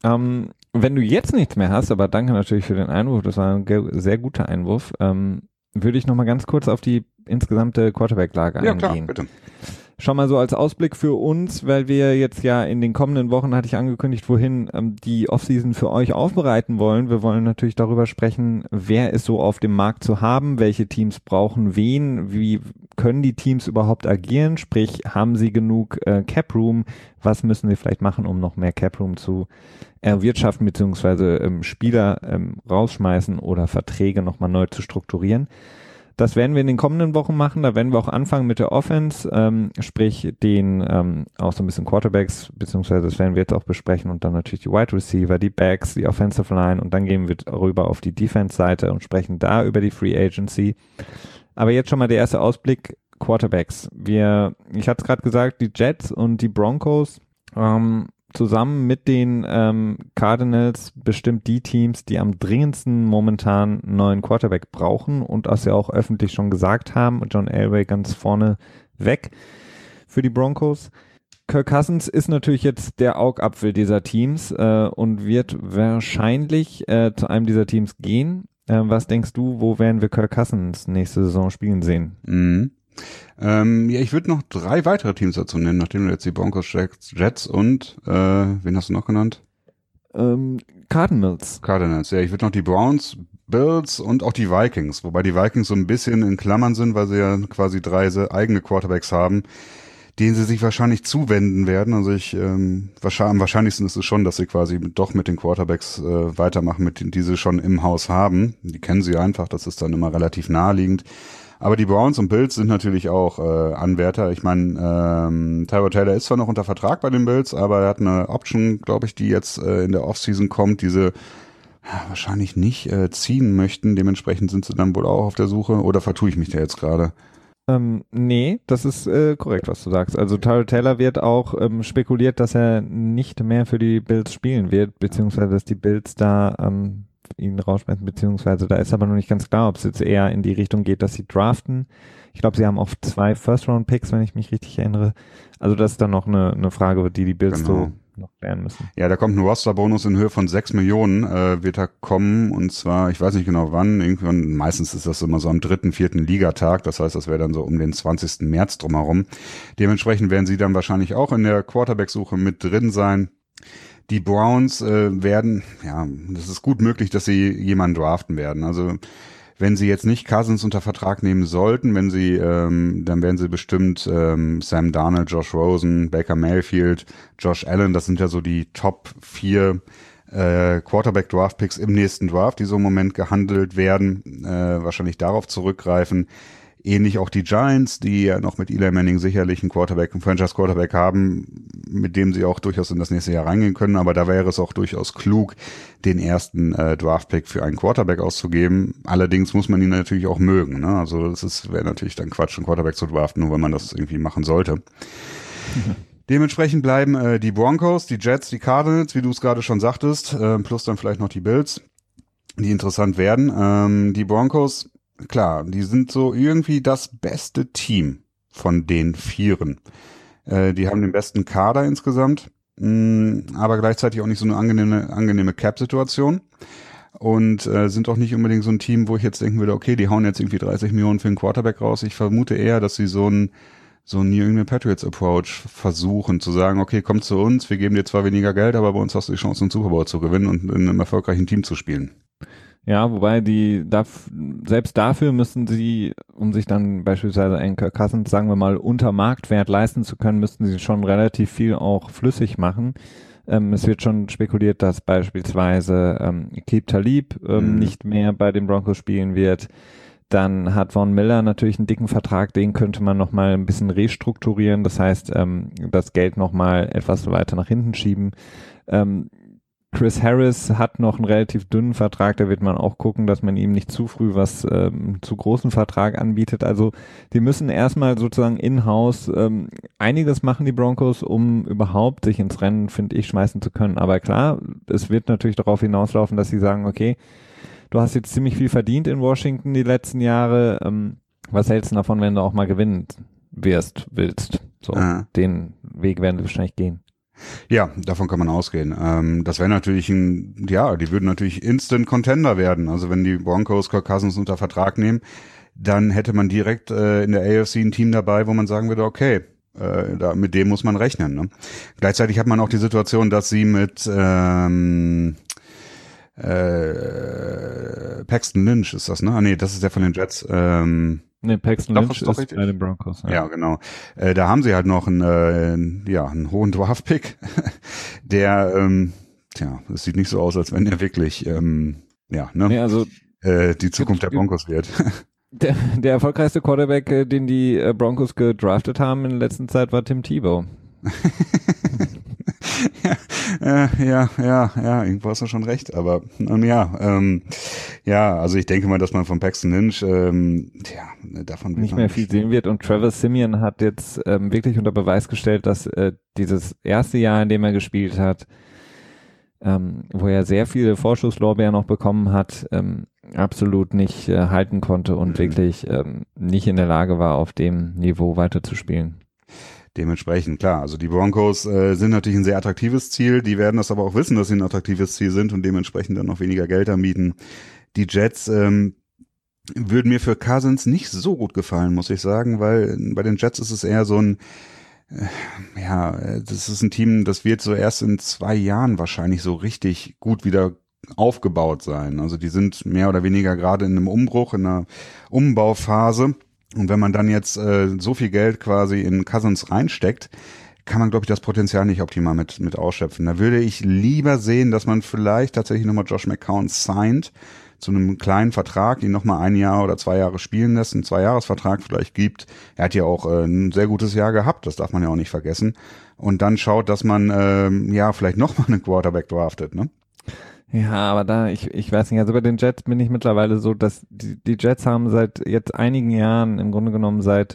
Wenn du jetzt nichts mehr hast, aber danke natürlich für den Einwurf, das war ein sehr guter Einwurf, würde ich nochmal ganz kurz auf die insgesamte Quarterback-Lage eingehen. Ja, klar, bitte. Schon mal so als Ausblick für uns, weil wir jetzt ja in den kommenden Wochen, hatte ich angekündigt, wohin die Offseason für euch aufbereiten wollen. Wir wollen natürlich darüber sprechen, wer ist so auf dem Markt zu haben, welche Teams brauchen wen, wie können die Teams überhaupt agieren, sprich, haben sie genug Cap Room, was müssen sie vielleicht machen, um noch mehr Cap Room zu erwirtschaften, beziehungsweise Spieler rausschmeißen oder Verträge nochmal neu zu strukturieren. Das werden wir in den kommenden Wochen machen. Da werden wir auch anfangen mit der Offense, sprich den auch so ein bisschen Quarterbacks, beziehungsweise das werden wir jetzt auch besprechen und dann natürlich die Wide Receiver, die Backs, die Offensive Line und dann gehen wir rüber auf die Defense-Seite und sprechen da über die Free Agency. Aber jetzt schon mal der erste Ausblick, Quarterbacks. Ich hatte es gerade gesagt, die Jets und die Broncos zusammen mit den Cardinals bestimmt die Teams, die am dringendsten momentan einen neuen Quarterback brauchen und das ja auch öffentlich schon gesagt haben. John Elway ganz vorne weg für die Broncos. Kirk Cousins ist natürlich jetzt der Augapfel dieser Teams und wird wahrscheinlich zu einem dieser Teams gehen. Was denkst du, wo werden wir Kirk Cousins nächste Saison spielen sehen? Ja, ich würde noch 3 weitere Teams dazu nennen, nachdem du jetzt die Broncos, Jets und wen hast du noch genannt? Cardinals. Ja, ich würde noch die Browns, Bills und auch die Vikings, wobei die Vikings so ein bisschen in Klammern sind, weil sie ja quasi 3 eigene Quarterbacks haben, denen sie sich wahrscheinlich zuwenden werden. Also am wahrscheinlichsten ist es schon, dass sie quasi doch mit den Quarterbacks weitermachen, mit denen die sie schon im Haus haben. Die kennen sie einfach, das ist dann immer relativ naheliegend. Aber die Browns und Bills sind natürlich auch Anwärter. Ich meine, Tyrod Taylor ist zwar noch unter Vertrag bei den Bills, aber er hat eine Option, glaube ich, die jetzt in der Offseason kommt, die sie wahrscheinlich nicht ziehen möchten. Dementsprechend sind sie dann wohl auch auf der Suche. Oder vertue ich mich da jetzt gerade? Nee, das ist korrekt, was du sagst. Also Tyrod Taylor wird auch spekuliert, dass er nicht mehr für die Bills spielen wird, beziehungsweise dass die Bills da ihn rausschmeißen, beziehungsweise da ist aber noch nicht ganz klar, ob es jetzt eher in die Richtung geht, dass sie draften. Ich glaube, sie haben auch 2 First-Round-Picks, wenn ich mich richtig erinnere. Also das ist dann noch eine Frage, die Bills so noch klären müssen. Ja, da kommt ein Roster-Bonus in Höhe von 6 Millionen, wird da kommen, und zwar, ich weiß nicht genau wann, irgendwann, meistens ist das immer so am 3., 4. Ligatag, das heißt, das wäre dann so um den 20. März drumherum. Dementsprechend werden sie dann wahrscheinlich auch in der Quarterback-Suche mit drin sein. Die Browns werden, ja, das ist gut möglich, dass sie jemanden draften werden. Also wenn sie jetzt nicht Cousins unter Vertrag nehmen sollten, dann werden sie bestimmt Sam Darnold, Josh Rosen, Baker Mayfield, Josh Allen, das sind ja so die Top 4 Quarterback-Draft-Picks im nächsten Draft, die so im Moment gehandelt werden, wahrscheinlich darauf zurückgreifen. Ähnlich auch die Giants, die ja noch mit Eli Manning sicherlich einen Franchise-Quarterback haben, mit dem sie auch durchaus in das nächste Jahr reingehen können. Aber da wäre es auch durchaus klug, den ersten Draft-Pick für einen Quarterback auszugeben. Allerdings muss man ihn natürlich auch mögen, ne? Also das wäre natürlich dann Quatsch, einen Quarterback zu draften, nur wenn man das irgendwie machen sollte. Dementsprechend bleiben die Broncos, die Jets, die Cardinals, wie du es gerade schon sagtest, plus dann vielleicht noch die Bills, die interessant werden. Die Broncos, klar, die sind so irgendwie das beste Team von den 4. Die haben den besten Kader insgesamt, aber gleichzeitig auch nicht so eine angenehme Cap-Situation und sind auch nicht unbedingt so ein Team, wo ich jetzt denken würde, okay, die hauen jetzt irgendwie 30 Millionen für einen Quarterback raus. Ich vermute eher, dass sie so einen New England Patriots Approach versuchen, zu sagen, okay, komm zu uns, wir geben dir zwar weniger Geld, aber bei uns hast du die Chance, einen Super Bowl zu gewinnen und in einem erfolgreichen Team zu spielen. Ja, wobei selbst dafür müssen sie, um sich dann beispielsweise einen Kirk Cousins, sagen wir mal, unter Marktwert leisten zu können, müssten sie schon relativ viel auch flüssig machen. Es wird schon spekuliert, dass beispielsweise Aqib Talib nicht mehr bei den Broncos spielen wird. Dann hat Von Miller natürlich einen dicken Vertrag, den könnte man nochmal ein bisschen restrukturieren. Das heißt, das Geld nochmal etwas weiter nach hinten schieben. Chris Harris hat noch einen relativ dünnen Vertrag, da wird man auch gucken, dass man ihm nicht zu früh zu großen Vertrag anbietet. Also die müssen erstmal sozusagen in-house einiges machen, die Broncos, um überhaupt sich ins Rennen, finde ich, schmeißen zu können. Aber klar, es wird natürlich darauf hinauslaufen, dass sie sagen, okay, du hast jetzt ziemlich viel verdient in Washington die letzten Jahre. Was hältst du davon, wenn du auch mal gewinnen willst? So, den Weg werden sie wahrscheinlich gehen. Ja, davon kann man ausgehen. Das wäre natürlich die würden natürlich Instant Contender werden. Also wenn die Broncos Kirk Cousins unter Vertrag nehmen, dann hätte man direkt in der AFC ein Team dabei, wo man sagen würde, okay, mit dem muss man rechnen. Ne? Gleichzeitig hat man auch die Situation, dass sie mit Paxton Lynch ist das, ne? Ah nee, das ist der von den Jets. Paxton Lynch ist bei den Broncos. Ja, genau. Da haben sie halt noch einen hohen Draft-Pick, der, es sieht nicht so aus, als wenn der wirklich, die Zukunft der Broncos wird. Der erfolgreichste Quarterback, den die Broncos gedraftet haben in der letzten Zeit, war Tim Tebow. Ja, irgendwo hast du schon recht, aber also ich denke mal, dass man von Paxton Lynch davon nicht mehr viel sehen wird, und Trevor Siemian hat jetzt wirklich unter Beweis gestellt, dass dieses erste Jahr, in dem er gespielt hat, wo er sehr viele Vorschusslorbeeren noch bekommen hat, absolut nicht halten konnte und wirklich nicht in der Lage war, auf dem Niveau weiterzuspielen. Dementsprechend, klar, also die Broncos sind natürlich ein sehr attraktives Ziel, die werden das aber auch wissen, dass sie ein attraktives Ziel sind und dementsprechend dann noch weniger Geld anbieten. Die Jets würden mir für Cousins nicht so gut gefallen, muss ich sagen, weil bei den Jets ist es eher so ein, das ist ein Team, das wird so erst in 2 Jahren wahrscheinlich so richtig gut wieder aufgebaut sein. Also die sind mehr oder weniger gerade in einem Umbruch, in einer Umbauphase. Und wenn man dann jetzt so viel Geld quasi in Cousins reinsteckt, kann man, glaube ich, das Potenzial nicht optimal mit ausschöpfen. Da würde ich lieber sehen, dass man vielleicht tatsächlich nochmal Josh McCown signed zu einem kleinen Vertrag, ihn nochmal 1 Jahr oder 2 Jahre spielen lässt, einen 2-Jahres-Vertrag vielleicht gibt. Er hat ja auch ein sehr gutes Jahr gehabt, das darf man ja auch nicht vergessen. Und dann schaut, dass man vielleicht nochmal einen Quarterback draftet, ne? Ja, aber ich weiß nicht, also bei den Jets bin ich mittlerweile so, dass die Jets haben seit jetzt einigen Jahren im Grunde genommen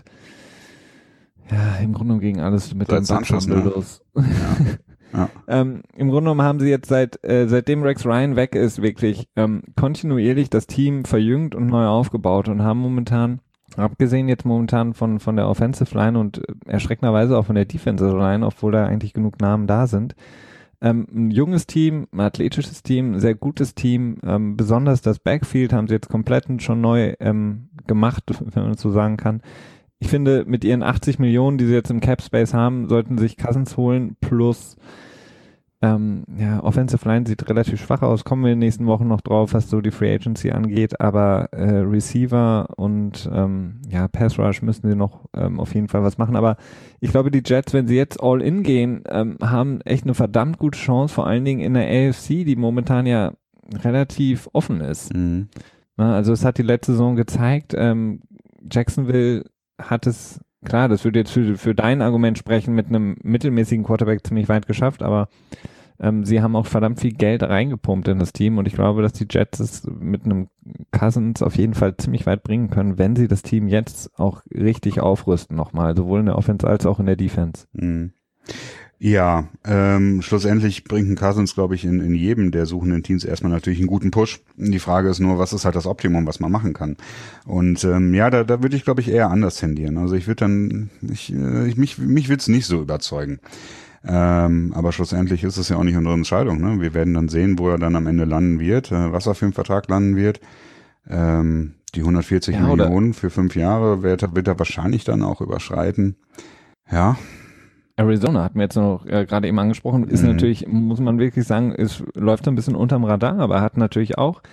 im Grunde genommen gegen alles mit dem Sanchez los. Ja. Im Grunde genommen haben sie jetzt seitdem Rex Ryan weg ist, wirklich kontinuierlich das Team verjüngt und neu aufgebaut und haben momentan von der Offensive Line und erschreckenderweise auch von der Defensive Line, obwohl da eigentlich genug Namen da sind, ein junges Team, ein athletisches Team, ein sehr gutes Team, besonders das Backfield haben sie jetzt komplett schon neu gemacht, wenn man das so sagen kann. Ich finde, mit ihren 80 Millionen, die sie jetzt im Cap Space haben, sollten sich Cousins holen, plus Offensive Line sieht relativ schwach aus, kommen wir in den nächsten Wochen noch drauf, was so die Free Agency angeht, aber Receiver und Pass Rush müssen sie noch auf jeden Fall was machen, aber ich glaube, die Jets, wenn sie jetzt all in gehen, haben echt eine verdammt gute Chance, vor allen Dingen in der AFC, die momentan ja relativ offen ist. Mhm. Also es hat die letzte Saison gezeigt, Jacksonville hat es, klar, das würde jetzt für dein Argument sprechen, mit einem mittelmäßigen Quarterback ziemlich weit geschafft, aber sie haben auch verdammt viel Geld reingepumpt in das Team und ich glaube, dass die Jets es mit einem Cousins auf jeden Fall ziemlich weit bringen können, wenn sie das Team jetzt auch richtig aufrüsten nochmal, sowohl in der Offense als auch in der Defense. Mhm. Ja, schlussendlich bringt ein Cousins, glaube ich, in jedem der suchenden Teams erstmal natürlich einen guten Push. Die Frage ist nur, was ist halt das Optimum, was man machen kann? Und da würde ich, glaube ich, eher anders tendieren. Also ich würde dann, mich würde es nicht so überzeugen. Aber schlussendlich ist es ja auch nicht unsere Entscheidung. Ne? Wir werden dann sehen, wo er dann am Ende landen wird, was er für einen Vertrag landen wird. Die 140 Millionen für 5 Jahre wird er wahrscheinlich dann auch überschreiten. Ja. Arizona hatten wir jetzt noch gerade eben angesprochen, ist natürlich, muss man wirklich sagen, es läuft ein bisschen unterm Radar, aber hat natürlich auch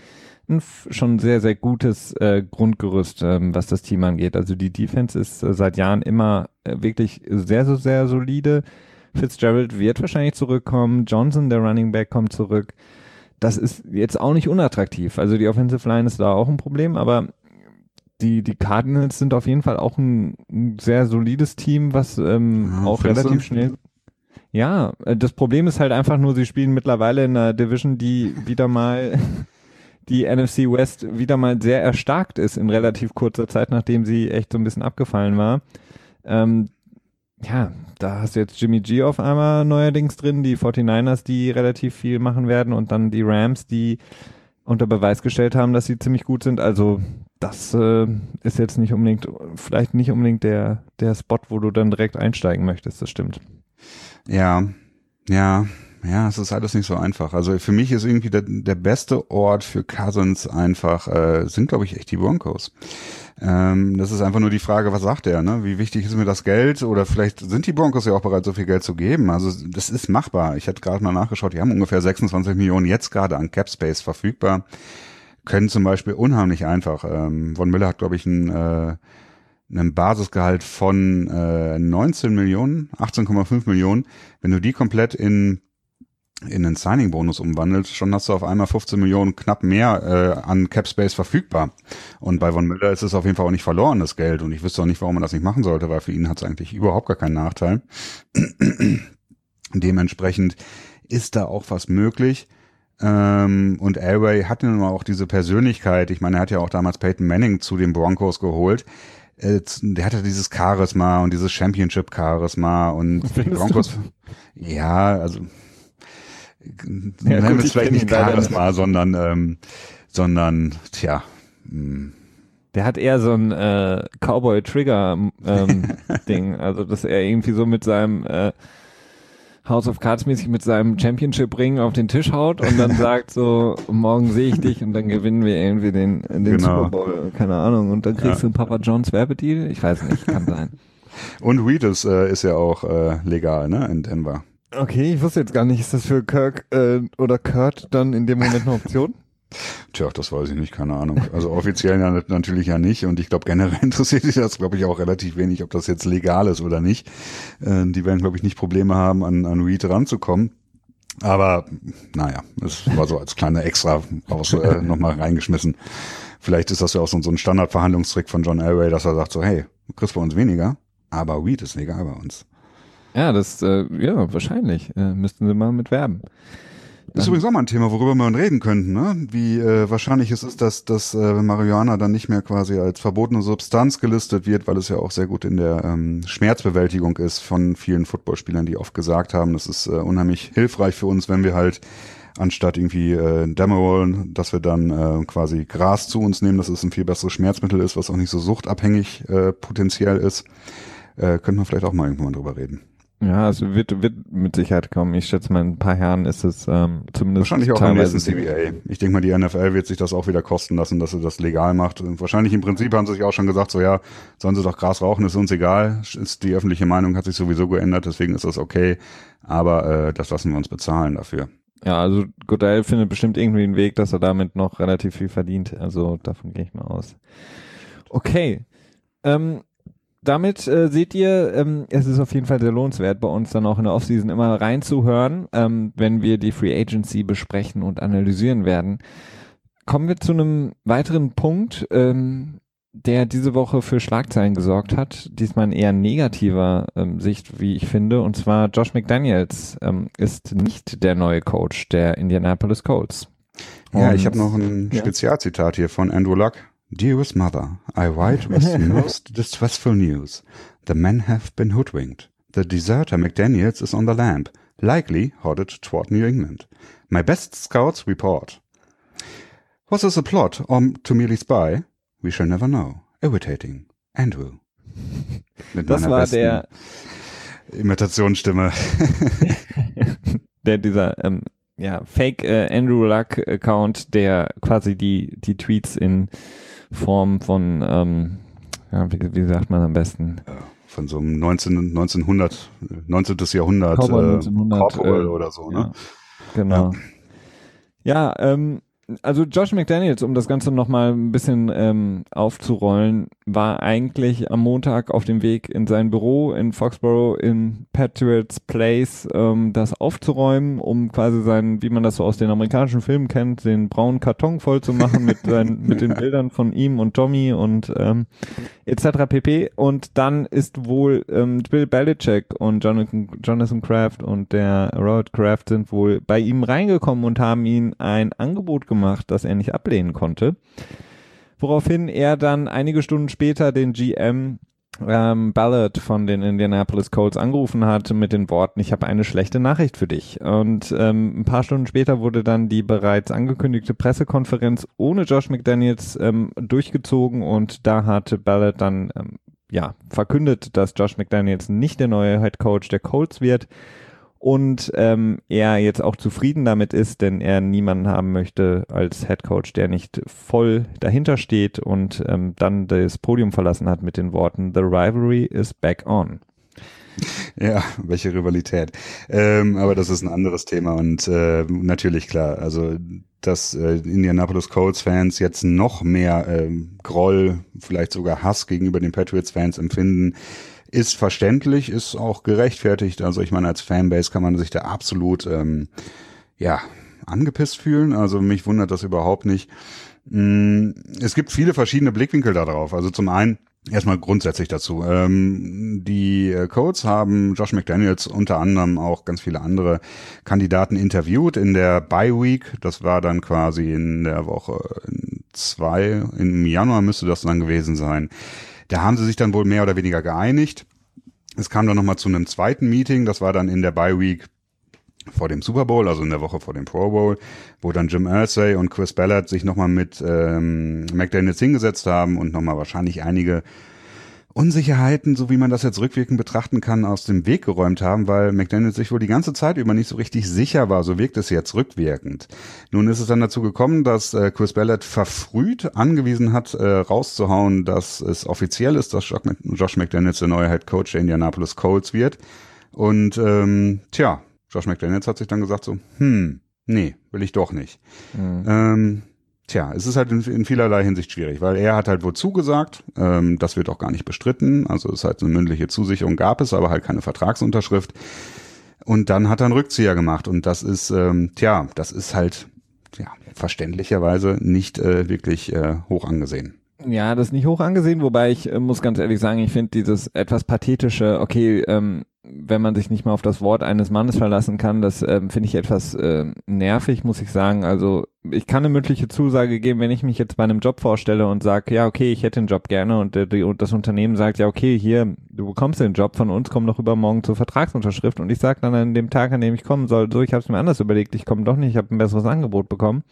schon sehr, sehr gutes Grundgerüst, was das Team angeht. Also die Defense ist seit Jahren immer wirklich sehr, so sehr solide. Fitzgerald wird wahrscheinlich zurückkommen. Johnson, der Running Back, kommt zurück. Das ist jetzt auch nicht unattraktiv. Also die Offensive Line ist da auch ein Problem, aber die Cardinals sind auf jeden Fall auch ein sehr solides Team, was auch relativ schnell. Ja, das Problem ist halt einfach nur, sie spielen mittlerweile in einer Division, die wieder mal die NFC West wieder mal sehr erstarkt ist in relativ kurzer Zeit, nachdem sie echt so ein bisschen abgefallen war. Ja, da hast du jetzt Jimmy G auf einmal neuerdings drin, die 49ers, die relativ viel machen werden und dann die Rams, die unter Beweis gestellt haben, dass sie ziemlich gut sind. Also das ist jetzt nicht unbedingt, vielleicht nicht unbedingt der Spot, wo du dann direkt einsteigen möchtest, das stimmt. Ja, es ist alles nicht so einfach. Also für mich ist irgendwie der beste Ort für Cousins einfach, sind glaube ich echt die Broncos. Das ist einfach nur die Frage, was sagt er, ne? Wie wichtig ist mir das Geld? Oder vielleicht sind die Broncos ja auch bereit, so viel Geld zu geben. Also das ist machbar. Ich hatte gerade mal nachgeschaut, die haben ungefähr 26 Millionen jetzt gerade an Cap Space verfügbar. Können zum Beispiel unheimlich einfach. Von Miller hat, glaube ich, einen Basisgehalt von 19 Millionen, 18,5 Millionen. Wenn du die komplett in einen Signing-Bonus umwandelst, schon hast du auf einmal 15 Millionen knapp mehr an Cap-Space verfügbar. Und bei Von Miller ist es auf jeden Fall auch nicht verloren, das Geld. Und ich wüsste auch nicht, warum man das nicht machen sollte, weil für ihn hat es eigentlich überhaupt gar keinen Nachteil. Dementsprechend ist da auch was möglich. Und Elway hat nun auch diese Persönlichkeit. Ich meine, er hat ja auch damals Peyton Manning zu den Broncos geholt. Der hatte dieses Charisma und dieses Championship-Charisma und die Broncos. Ja, also nennen wir es vielleicht nicht Charisma, sondern tja. Der hat eher so ein Cowboy-Trigger-Ding, also dass er irgendwie so mit seinem House of Cards mäßig mit seinem Championship-Ring auf den Tisch haut und dann sagt so, morgen sehe ich dich und dann gewinnen wir irgendwie den Genau. Super Bowl, keine Ahnung, und dann kriegst du einen Papa John's Werbedeal, ich weiß nicht, kann sein. Und Weed ist ja auch legal, ne, in Denver. Okay, ich wusste jetzt gar nicht, ist das für Kirk oder Kurt dann in dem Moment eine Option? Tja, das weiß ich nicht, keine Ahnung. Also offiziell ja natürlich ja nicht und ich glaube generell interessiert sich das, glaube ich, auch relativ wenig, ob das jetzt legal ist oder nicht. Die werden, glaube ich, nicht Probleme haben, an Weed ranzukommen. Aber naja, es war so als kleiner Extra nochmal reingeschmissen. Vielleicht ist das ja auch so ein Standardverhandlungstrick von John Elway, dass er sagt so, hey, du kriegst bei uns weniger, aber Weed ist legal bei uns. Ja, ja, wahrscheinlich. Müssten sie mal mit werben. Das ist übrigens auch mal ein Thema, worüber wir reden könnten, ne? Wie wahrscheinlich es ist, dass Marihuana dann nicht mehr quasi als verbotene Substanz gelistet wird, weil es ja auch sehr gut in der Schmerzbewältigung ist von vielen Footballspielern, die oft gesagt haben, das ist unheimlich hilfreich für uns, wenn wir halt anstatt irgendwie Demerol, dass wir dann quasi Gras zu uns nehmen, dass es ein viel besseres Schmerzmittel ist, was auch nicht so suchtabhängig potenziell ist. Könnten wir vielleicht auch mal irgendwann drüber reden. Ja, es wird mit Sicherheit kommen. Ich schätze mal, in ein paar Jahren ist es zumindest wahrscheinlich auch im nächsten CBA. Ich denke mal, die NFL wird sich das auch wieder kosten lassen, dass sie das legal macht. Und wahrscheinlich im Prinzip haben sie sich auch schon gesagt, so ja, sollen sie doch Gras rauchen, ist uns egal. Ist die öffentliche Meinung hat sich sowieso geändert, deswegen ist das okay. Aber das lassen wir uns bezahlen dafür. Ja, also Goodell findet bestimmt irgendwie einen Weg, dass er damit noch relativ viel verdient. Also davon gehe ich mal aus. Okay. Damit seht ihr, es ist auf jeden Fall sehr lohnenswert, bei uns dann auch in der Offseason immer reinzuhören, wenn wir die Free Agency besprechen und analysieren werden. Kommen wir zu einem weiteren Punkt, der diese Woche für Schlagzeilen gesorgt hat. Diesmal in eher negativer Sicht, wie ich finde. Und zwar Josh McDaniels ist nicht der neue Coach der Indianapolis Colts. Ja, ich habe noch ein Spezialzitat hier von Andrew Luck. Dearest mother, I write with the most distressful news. The men have been hoodwinked. The deserter McDaniels is on the lamp, likely headed toward New England. My best scouts report. Was this a plot or to merely spy? We shall never know. Irritating. Andrew. Mit das war der Imitationsstimme. dieser Fake Andrew Luck Account, der quasi die Tweets in Form von, wie sagt man am besten? Von so einem 19. Jahrhundert Corporal oder so, ne? Genau. Ja, Also Josh McDaniels, um das Ganze nochmal ein bisschen aufzurollen, war eigentlich am Montag auf dem Weg in sein Büro in Foxborough in Patriots Place, das aufzuräumen, um quasi wie man das so aus den amerikanischen Filmen kennt, den braunen Karton voll zu machen mit den Bildern von ihm und Tommy und etc. pp. Und dann ist wohl Bill Belichick und Jonathan Kraft und der Robert Kraft sind wohl bei ihm reingekommen und haben ihm ein Angebot gemacht, das er nicht ablehnen konnte. Woraufhin er dann einige Stunden später den GM Ballard von den Indianapolis Colts angerufen hat mit den Worten, ich habe eine schlechte Nachricht für dich. Und ein paar Stunden später wurde dann die bereits angekündigte Pressekonferenz ohne Josh McDaniels durchgezogen und da hat Ballard dann verkündet, dass Josh McDaniels nicht der neue Head Coach der Colts wird und er jetzt auch zufrieden damit ist, denn er niemanden haben möchte als Head Coach, der nicht voll dahinter steht und dann das Podium verlassen hat mit den Worten, The rivalry is back on. Ja, welche Rivalität. Aber das ist ein anderes Thema und natürlich klar, also dass Indianapolis Colts-Fans jetzt noch mehr Groll, vielleicht sogar Hass gegenüber den Patriots-Fans empfinden, ist verständlich, ist auch gerechtfertigt. Also ich meine, als Fanbase kann man sich da absolut angepisst fühlen. Also mich wundert das überhaupt nicht. Es gibt viele verschiedene Blickwinkel darauf. Also zum einen erstmal grundsätzlich dazu. Die Colts haben Josh McDaniels unter anderem auch ganz viele andere Kandidaten interviewt in der Bye Week. Das war dann quasi in der Woche 2, im Januar müsste das dann gewesen sein. Da haben sie sich dann wohl mehr oder weniger geeinigt. Es kam dann nochmal zu einem zweiten Meeting, das war dann in der Bye Week vor dem Super Bowl, also in der Woche vor dem Pro Bowl, wo dann Jim Irsay und Chris Ballard sich nochmal mit McDaniels hingesetzt haben und nochmal wahrscheinlich einige Unsicherheiten, so wie man das jetzt rückwirkend betrachten kann, aus dem Weg geräumt haben, weil McDaniels sich wohl die ganze Zeit über nicht so richtig sicher war, so wirkt es jetzt rückwirkend. Nun ist es dann dazu gekommen, dass Chris Ballard verfrüht angewiesen hat, rauszuhauen, dass es offiziell ist, dass Josh McDaniels der neue Head Coach der Indianapolis Colts wird. Und Josh McDaniels hat sich dann gesagt so, nee, will ich doch nicht. Es ist halt in vielerlei Hinsicht schwierig, weil er hat halt wohl zugesagt, das wird auch gar nicht bestritten, also es ist halt eine mündliche Zusicherung gab es, aber halt keine Vertragsunterschrift und dann hat er einen Rückzieher gemacht und das ist, das ist halt, verständlicherweise nicht wirklich hoch angesehen. Ja, das ist nicht hoch angesehen, wobei ich muss ganz ehrlich sagen, ich finde dieses etwas pathetische, okay, wenn man sich nicht mal auf das Wort eines Mannes verlassen kann, das finde ich etwas nervig, muss ich sagen. Also ich kann eine mündliche Zusage geben, wenn ich mich jetzt bei einem Job vorstelle und sage, ja, okay, ich hätte den Job gerne und das Unternehmen sagt, ja, okay, hier, du bekommst den Job von uns, komm doch übermorgen zur Vertragsunterschrift und ich sage dann an dem Tag, an dem ich kommen soll, so, ich habe es mir anders überlegt, ich komme doch nicht, ich habe ein besseres Angebot bekommen.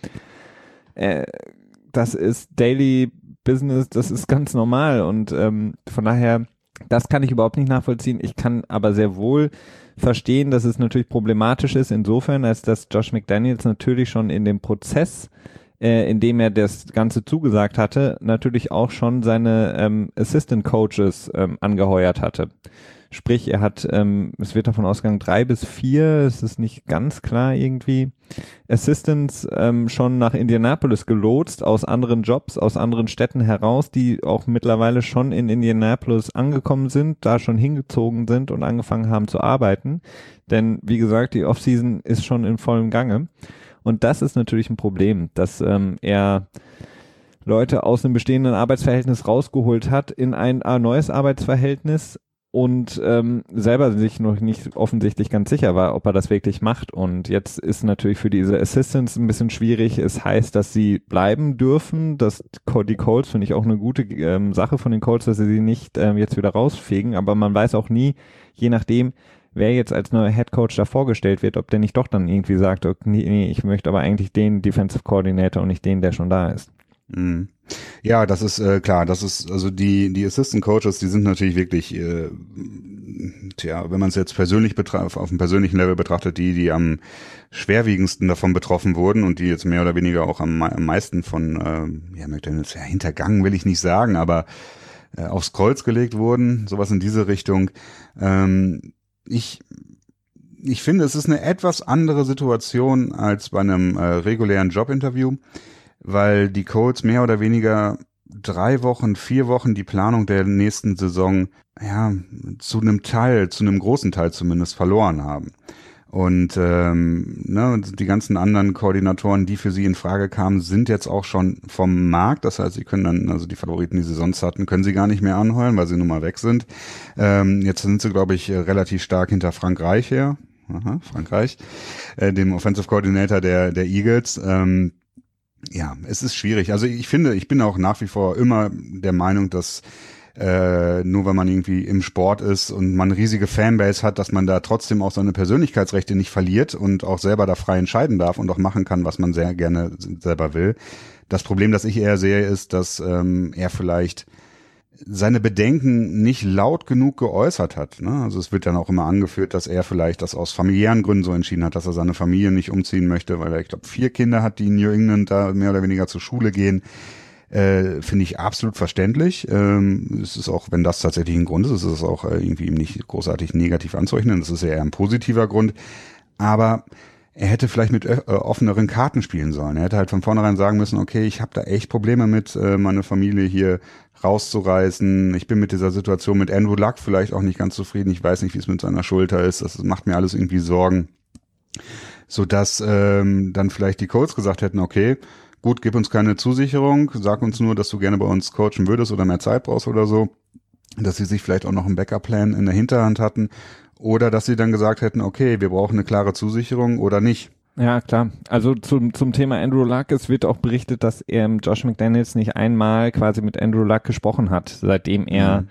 Das ist Daily Business, das ist ganz normal und von daher, das kann ich überhaupt nicht nachvollziehen. Ich kann aber sehr wohl verstehen, dass es natürlich problematisch ist insofern, als dass Josh McDaniels natürlich schon in dem Prozess, in dem er das Ganze zugesagt hatte, natürlich auch schon seine Assistant Coaches angeheuert hatte. Sprich, er hat, es wird davon ausgegangen, 3 bis 4, es ist nicht ganz klar irgendwie, Assistants schon nach Indianapolis gelotst, aus anderen Jobs, aus anderen Städten heraus, die auch mittlerweile schon in Indianapolis angekommen sind, da schon hingezogen sind und angefangen haben zu arbeiten. Denn, wie gesagt, die Offseason ist schon in vollem Gange. Und das ist natürlich ein Problem, dass er Leute aus einem bestehenden Arbeitsverhältnis rausgeholt hat in ein neues Arbeitsverhältnis, und selber sich noch nicht offensichtlich ganz sicher war, ob er das wirklich macht. Und jetzt ist natürlich für diese Assistants ein bisschen schwierig. Es heißt, dass sie bleiben dürfen. Dass die Colts, finde ich auch eine gute Sache von den Colts, dass sie nicht jetzt wieder rausfegen. Aber man weiß auch nie, je nachdem, wer jetzt als neuer Headcoach da vorgestellt wird, ob der nicht doch dann irgendwie sagt, okay, nee, ich möchte aber eigentlich den Defensive Coordinator und nicht den, der schon da ist. Mhm. Ja, das ist klar, das ist, also die Assistant Coaches, die sind natürlich wirklich, wenn man es jetzt persönlich auf dem persönlichen Level betrachtet, die am schwerwiegendsten davon betroffen wurden und die jetzt mehr oder weniger auch am meisten von McDaniels hintergangen, will ich nicht sagen, aber aufs Kreuz gelegt wurden, sowas in diese Richtung. ich finde, es ist eine etwas andere Situation als bei einem regulären Jobinterview, weil die Colts mehr oder weniger 3 Wochen, 4 Wochen die Planung der nächsten Saison ja zu einem großen Teil zumindest verloren haben. Und die ganzen anderen Koordinatoren, die für sie in Frage kamen, sind jetzt auch schon vom Markt. Das heißt, sie können dann, also die Favoriten, die sie sonst hatten, können sie gar nicht mehr anheuern, weil sie nun mal weg sind. Jetzt sind sie, glaube ich, relativ stark hinter Frank Reich her. Frank Reich, dem Offensive Coordinator der Eagles. Ja, es ist schwierig. Also ich bin auch nach wie vor immer der Meinung, dass nur wenn man irgendwie im Sport ist und man eine riesige Fanbase hat, dass man da trotzdem auch seine Persönlichkeitsrechte nicht verliert und auch selber da frei entscheiden darf und auch machen kann, was man sehr gerne selber will. Das Problem, das ich eher sehe, ist, dass er vielleicht seine Bedenken nicht laut genug geäußert hat. Ne? Also es wird dann auch immer angeführt, dass er vielleicht das aus familiären Gründen so entschieden hat, dass er seine Familie nicht umziehen möchte, weil er, ich glaube, 4 Kinder hat, die in New England da mehr oder weniger zur Schule gehen. Finde ich absolut verständlich. Es ist auch, wenn das tatsächlich ein Grund ist es auch irgendwie ihm nicht großartig negativ anzurechnen. Das ist ja eher ein positiver Grund. Aber er hätte vielleicht mit offeneren Karten spielen sollen. Er hätte halt von vornherein sagen müssen, okay, ich habe da echt Probleme mit, meine Familie hier rauszureißen. Ich bin mit dieser Situation mit Andrew Luck vielleicht auch nicht ganz zufrieden. Ich weiß nicht, wie es mit seiner Schulter ist. Das macht mir alles irgendwie Sorgen. Sodass dann vielleicht die Colts gesagt hätten, okay, gut, gib uns keine Zusicherung, sag uns nur, dass du gerne bei uns coachen würdest oder mehr Zeit brauchst oder so, dass sie sich vielleicht auch noch einen Backup-Plan in der Hinterhand hatten oder dass sie dann gesagt hätten, okay, wir brauchen eine klare Zusicherung oder nicht. Ja, klar. Also zum Thema Andrew Luck, es wird auch berichtet, dass Josh McDaniels nicht einmal quasi mit Andrew Luck gesprochen hat, seitdem er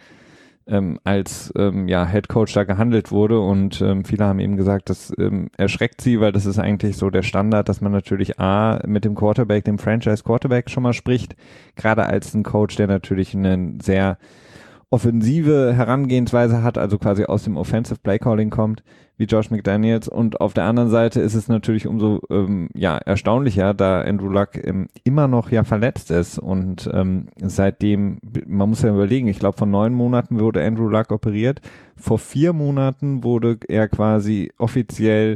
als Head Coach da gehandelt wurde und viele haben eben gesagt, das erschreckt sie, weil das ist eigentlich so der Standard, dass man natürlich mit dem Quarterback, dem Franchise Quarterback schon mal spricht, gerade als ein Coach, der natürlich eine sehr offensive Herangehensweise hat, also quasi aus dem Offensive Play Calling kommt, wie Josh McDaniels. Und auf der anderen Seite ist es natürlich umso erstaunlicher, da Andrew Luck immer noch ja verletzt ist und seitdem, man muss ja überlegen, ich glaube von 9 Monaten wurde Andrew Luck operiert, vor 4 Monaten wurde er quasi offiziell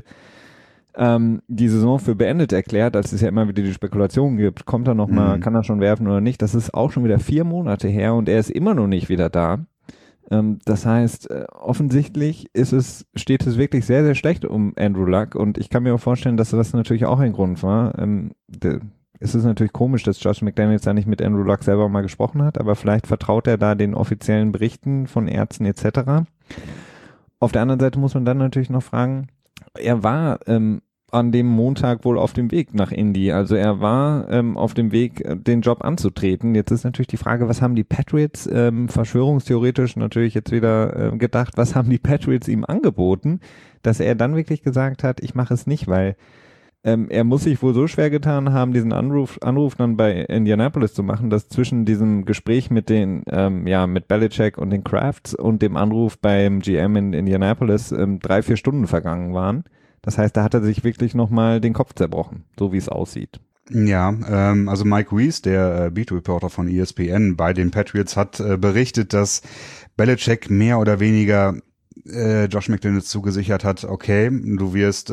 die Saison für beendet erklärt, als es ja immer wieder die Spekulation gibt, kommt er noch mal, kann er schon werfen oder nicht, das ist auch schon wieder 4 Monate her und er ist immer noch nicht wieder da. Das heißt, offensichtlich steht es wirklich sehr, sehr schlecht um Andrew Luck und ich kann mir auch vorstellen, dass das natürlich auch ein Grund war. Es ist natürlich komisch, dass Josh McDaniels da nicht mit Andrew Luck selber mal gesprochen hat, aber vielleicht vertraut er da den offiziellen Berichten von Ärzten etc. Auf der anderen Seite muss man dann natürlich noch fragen, er war an dem Montag wohl auf dem Weg nach Indy. Also er war auf dem Weg, den Job anzutreten. Jetzt ist natürlich die Frage, was haben die Patriots verschwörungstheoretisch natürlich jetzt wieder gedacht, was haben die Patriots ihm angeboten, dass er dann wirklich gesagt hat, ich mache es nicht, weil er muss sich wohl so schwer getan haben, diesen Anruf dann bei Indianapolis zu machen, dass zwischen diesem Gespräch mit mit Belichick und den Crafts und dem Anruf beim GM in Indianapolis 3-4 Stunden vergangen waren. Das heißt, da hat er sich wirklich nochmal den Kopf zerbrochen, so wie es aussieht. Ja, also Mike Weiss, der Beat-Reporter von ESPN bei den Patriots, hat berichtet, dass Belichick mehr oder weniger Josh McDaniels zugesichert hat, okay, du wirst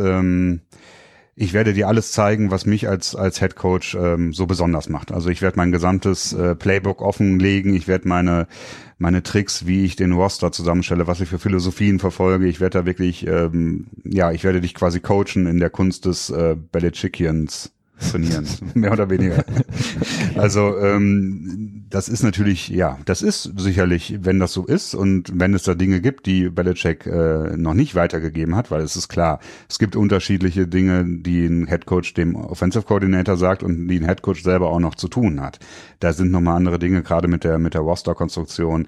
ich werde dir alles zeigen, was mich als Head Coach so besonders macht. Also ich werde mein gesamtes Playbook offenlegen, ich werde meine Tricks, wie ich den Roster zusammenstelle, was ich für Philosophien verfolge, ich werde da wirklich, ich werde dich quasi coachen in der Kunst des Belichickians trainieren, mehr oder weniger. Also das ist natürlich, das ist sicherlich, wenn das so ist und wenn es da Dinge gibt, die Belichick noch nicht weitergegeben hat, weil es ist klar, es gibt unterschiedliche Dinge, die ein Headcoach dem Offensive Coordinator sagt und die ein Headcoach selber auch noch zu tun hat. Da sind nochmal andere Dinge, gerade mit der Roster-Konstruktion,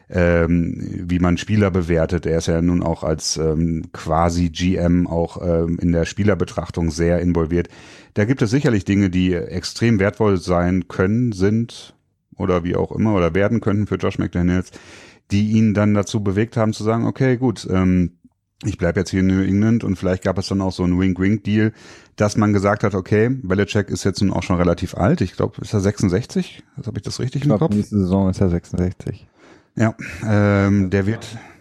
wie man Spieler bewertet. Er ist ja nun auch als quasi GM auch in der Spielerbetrachtung sehr involviert. Da gibt es sicherlich Dinge, die extrem wertvoll sein können, sind oder wie auch immer oder werden könnten für Josh McDaniels, die ihn dann dazu bewegt haben zu sagen, okay, gut, ich bleibe jetzt hier in New England und vielleicht gab es dann auch so einen Wink-Wink-Deal, dass man gesagt hat, okay, Belichick ist jetzt nun auch schon relativ alt. Ich glaube, ist er 66? Habe ich das richtig im Kopf? Nächste Saison ist er 66. Ja, der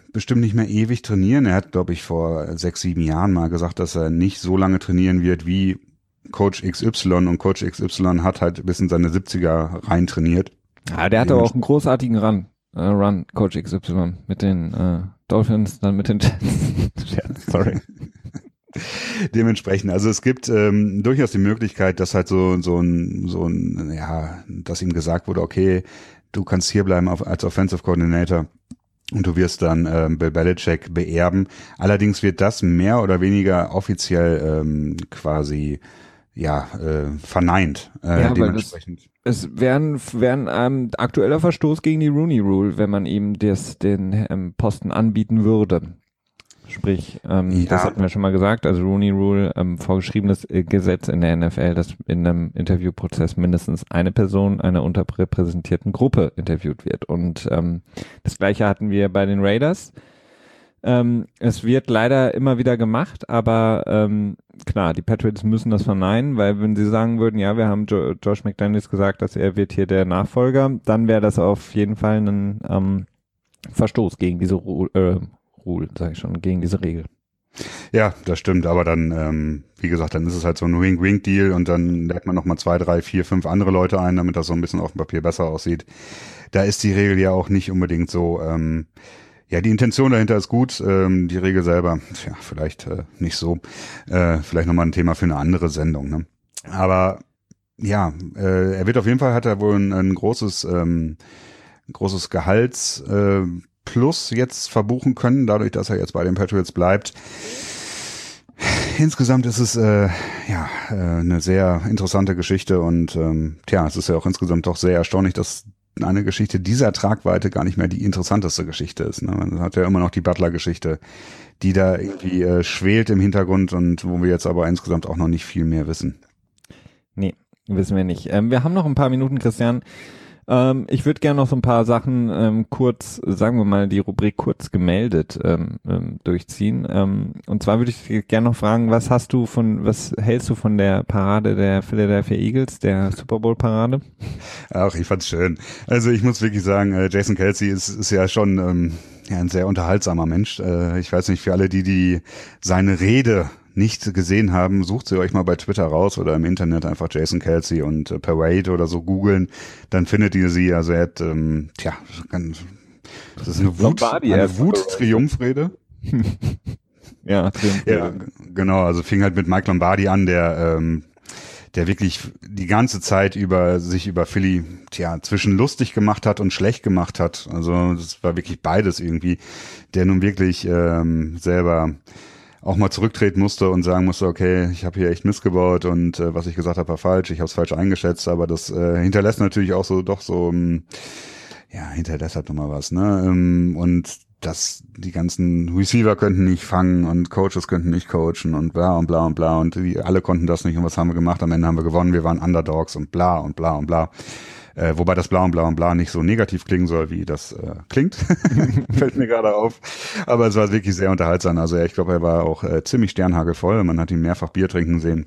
bestimmt nicht mehr ewig trainieren. Er hat, glaube ich, vor 6, 7 Jahren mal gesagt, dass er nicht so lange trainieren wird wie Coach XY, und Coach XY hat halt bis in seine 70er rein trainiert. Ja, der hatte aber auch einen großartigen Run, Coach XY, mit den Dolphins, dann mit den Jets. Sorry. Dementsprechend, also es gibt durchaus die Möglichkeit, dass halt so ein, ja, dass ihm gesagt wurde, okay, du kannst hier bleiben als Offensive Coordinator und du wirst dann Bill Belichick beerben. Allerdings wird das mehr oder weniger offiziell quasi verneint. Dementsprechend. Es wäre ein aktueller Verstoß gegen die Rooney Rule, wenn man ihm den Posten anbieten würde. Sprich, das hatten wir schon mal gesagt, also Rooney Rule, vorgeschriebenes Gesetz in der NFL, dass in einem Interviewprozess mindestens eine Person einer unterrepräsentierten Gruppe interviewt wird. Und das Gleiche hatten wir bei den Raiders. Es wird leider immer wieder gemacht, aber klar, die Patriots müssen das verneinen, weil wenn sie sagen würden, ja, wir haben Josh McDaniels gesagt, dass er wird hier der Nachfolger, dann wäre das auf jeden Fall ein Verstoß gegen diese gegen diese Regel. Ja, das stimmt, aber dann, wie gesagt, dann ist es halt so ein Wink-Wink-Deal und dann lädt man nochmal 2, 3, 4, 5 andere Leute ein, damit das so ein bisschen auf dem Papier besser aussieht. Da ist die Regel ja auch nicht unbedingt so, ja, die Intention dahinter ist gut, die Regel selber, ja, vielleicht nicht so. Vielleicht nochmal ein Thema für eine andere Sendung, ne? Aber ja, er wird auf jeden Fall, hat er wohl ein großes Gehalts Plus jetzt verbuchen können, dadurch, dass er jetzt bei den Patriots bleibt. Insgesamt ist es eine sehr interessante Geschichte und es ist ja auch insgesamt doch sehr erstaunlich, dass eine Geschichte dieser Tragweite gar nicht mehr die interessanteste Geschichte ist. Ne? Man hat ja immer noch die Butler-Geschichte, die da irgendwie schwelt im Hintergrund und wo wir jetzt aber insgesamt auch noch nicht viel mehr wissen. Nee, wissen wir nicht. Wir haben noch ein paar Minuten, Christian. Ich würde gerne noch so ein paar Sachen kurz, sagen wir mal, die Rubrik kurz gemeldet durchziehen. Und zwar würde ich gerne noch fragen, was hältst du von der Parade der Philadelphia Eagles, der Super Bowl Parade? Ach, ich fand's schön. Also ich muss wirklich sagen, Jason Kelce ist ja schon ein sehr unterhaltsamer Mensch. Ich weiß nicht, für alle, die seine Rede nicht gesehen haben, sucht sie euch mal bei Twitter raus oder im Internet einfach Jason Kelce und Parade oder so googeln, dann findet ihr sie. Also er hat, das ist eine Wut-Triumphrede. Ja, Triumphrede. Ja, genau, also fing halt mit Mike Lombardi an, der wirklich die ganze Zeit sich über Philly, zwischen lustig gemacht hat und schlecht gemacht hat. Also das war wirklich beides irgendwie, der nun wirklich selber auch mal zurücktreten musste und sagen musste, okay, ich habe hier echt Mist gebaut und was ich gesagt habe, war falsch, ich habe es falsch eingeschätzt, aber das hinterlässt natürlich auch hinterlässt halt nochmal was, ne? Und die ganzen Receiver könnten nicht fangen und Coaches könnten nicht coachen und bla und bla und bla und alle konnten das nicht und was haben wir gemacht? Am Ende haben wir gewonnen, wir waren Underdogs und bla und bla und bla. Wobei das bla und bla und bla nicht so negativ klingen soll, wie das klingt. Fällt mir gerade auf. Aber es war wirklich sehr unterhaltsam. Also ich glaube, er war auch ziemlich sternhagelvoll. Man hat ihn mehrfach Bier trinken sehen.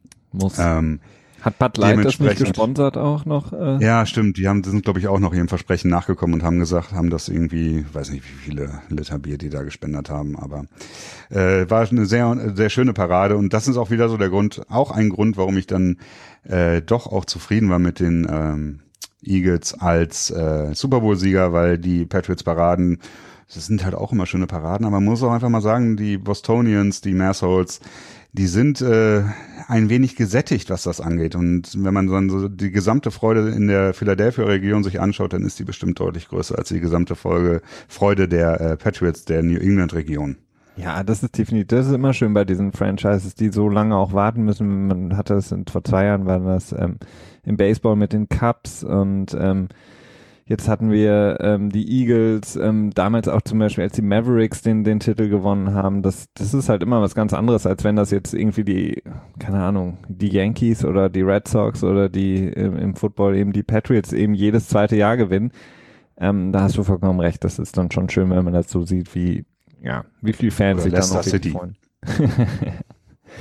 Hat Bud Light das nicht gesponsert auch noch? Ja, stimmt. Die sind, glaube ich, auch noch ihrem Versprechen nachgekommen und haben das irgendwie, weiß nicht, wie viele Liter Bier die da gespendet haben, aber war eine sehr, sehr schöne Parade und das ist auch wieder so ein Grund, warum ich dann doch auch zufrieden war mit den Eagles als Super Bowl-Sieger, weil die Patriots-Paraden, das sind halt auch immer schöne Paraden, aber man muss auch einfach mal sagen, die Bostonians, die Massholes, die sind ein wenig gesättigt, was das angeht. Und wenn man dann so die gesamte Freude in der Philadelphia-Region sich anschaut, dann ist die bestimmt deutlich größer als die gesamte Freude der Patriots der New England-Region. Ja, das ist immer schön bei diesen Franchises, die so lange auch warten müssen. Man hatte es vor 2 Jahren, war das im Baseball mit den Cubs und jetzt hatten wir die Eagles, damals auch zum Beispiel, als die Mavericks den Titel gewonnen haben. Das ist halt immer was ganz anderes, als wenn das jetzt irgendwie die Yankees oder die Red Sox oder die im Football eben die Patriots eben jedes zweite Jahr gewinnen. Da hast du vollkommen recht. Das ist dann schon schön, wenn man das so sieht, wie viele Fans sich dann noch freuen.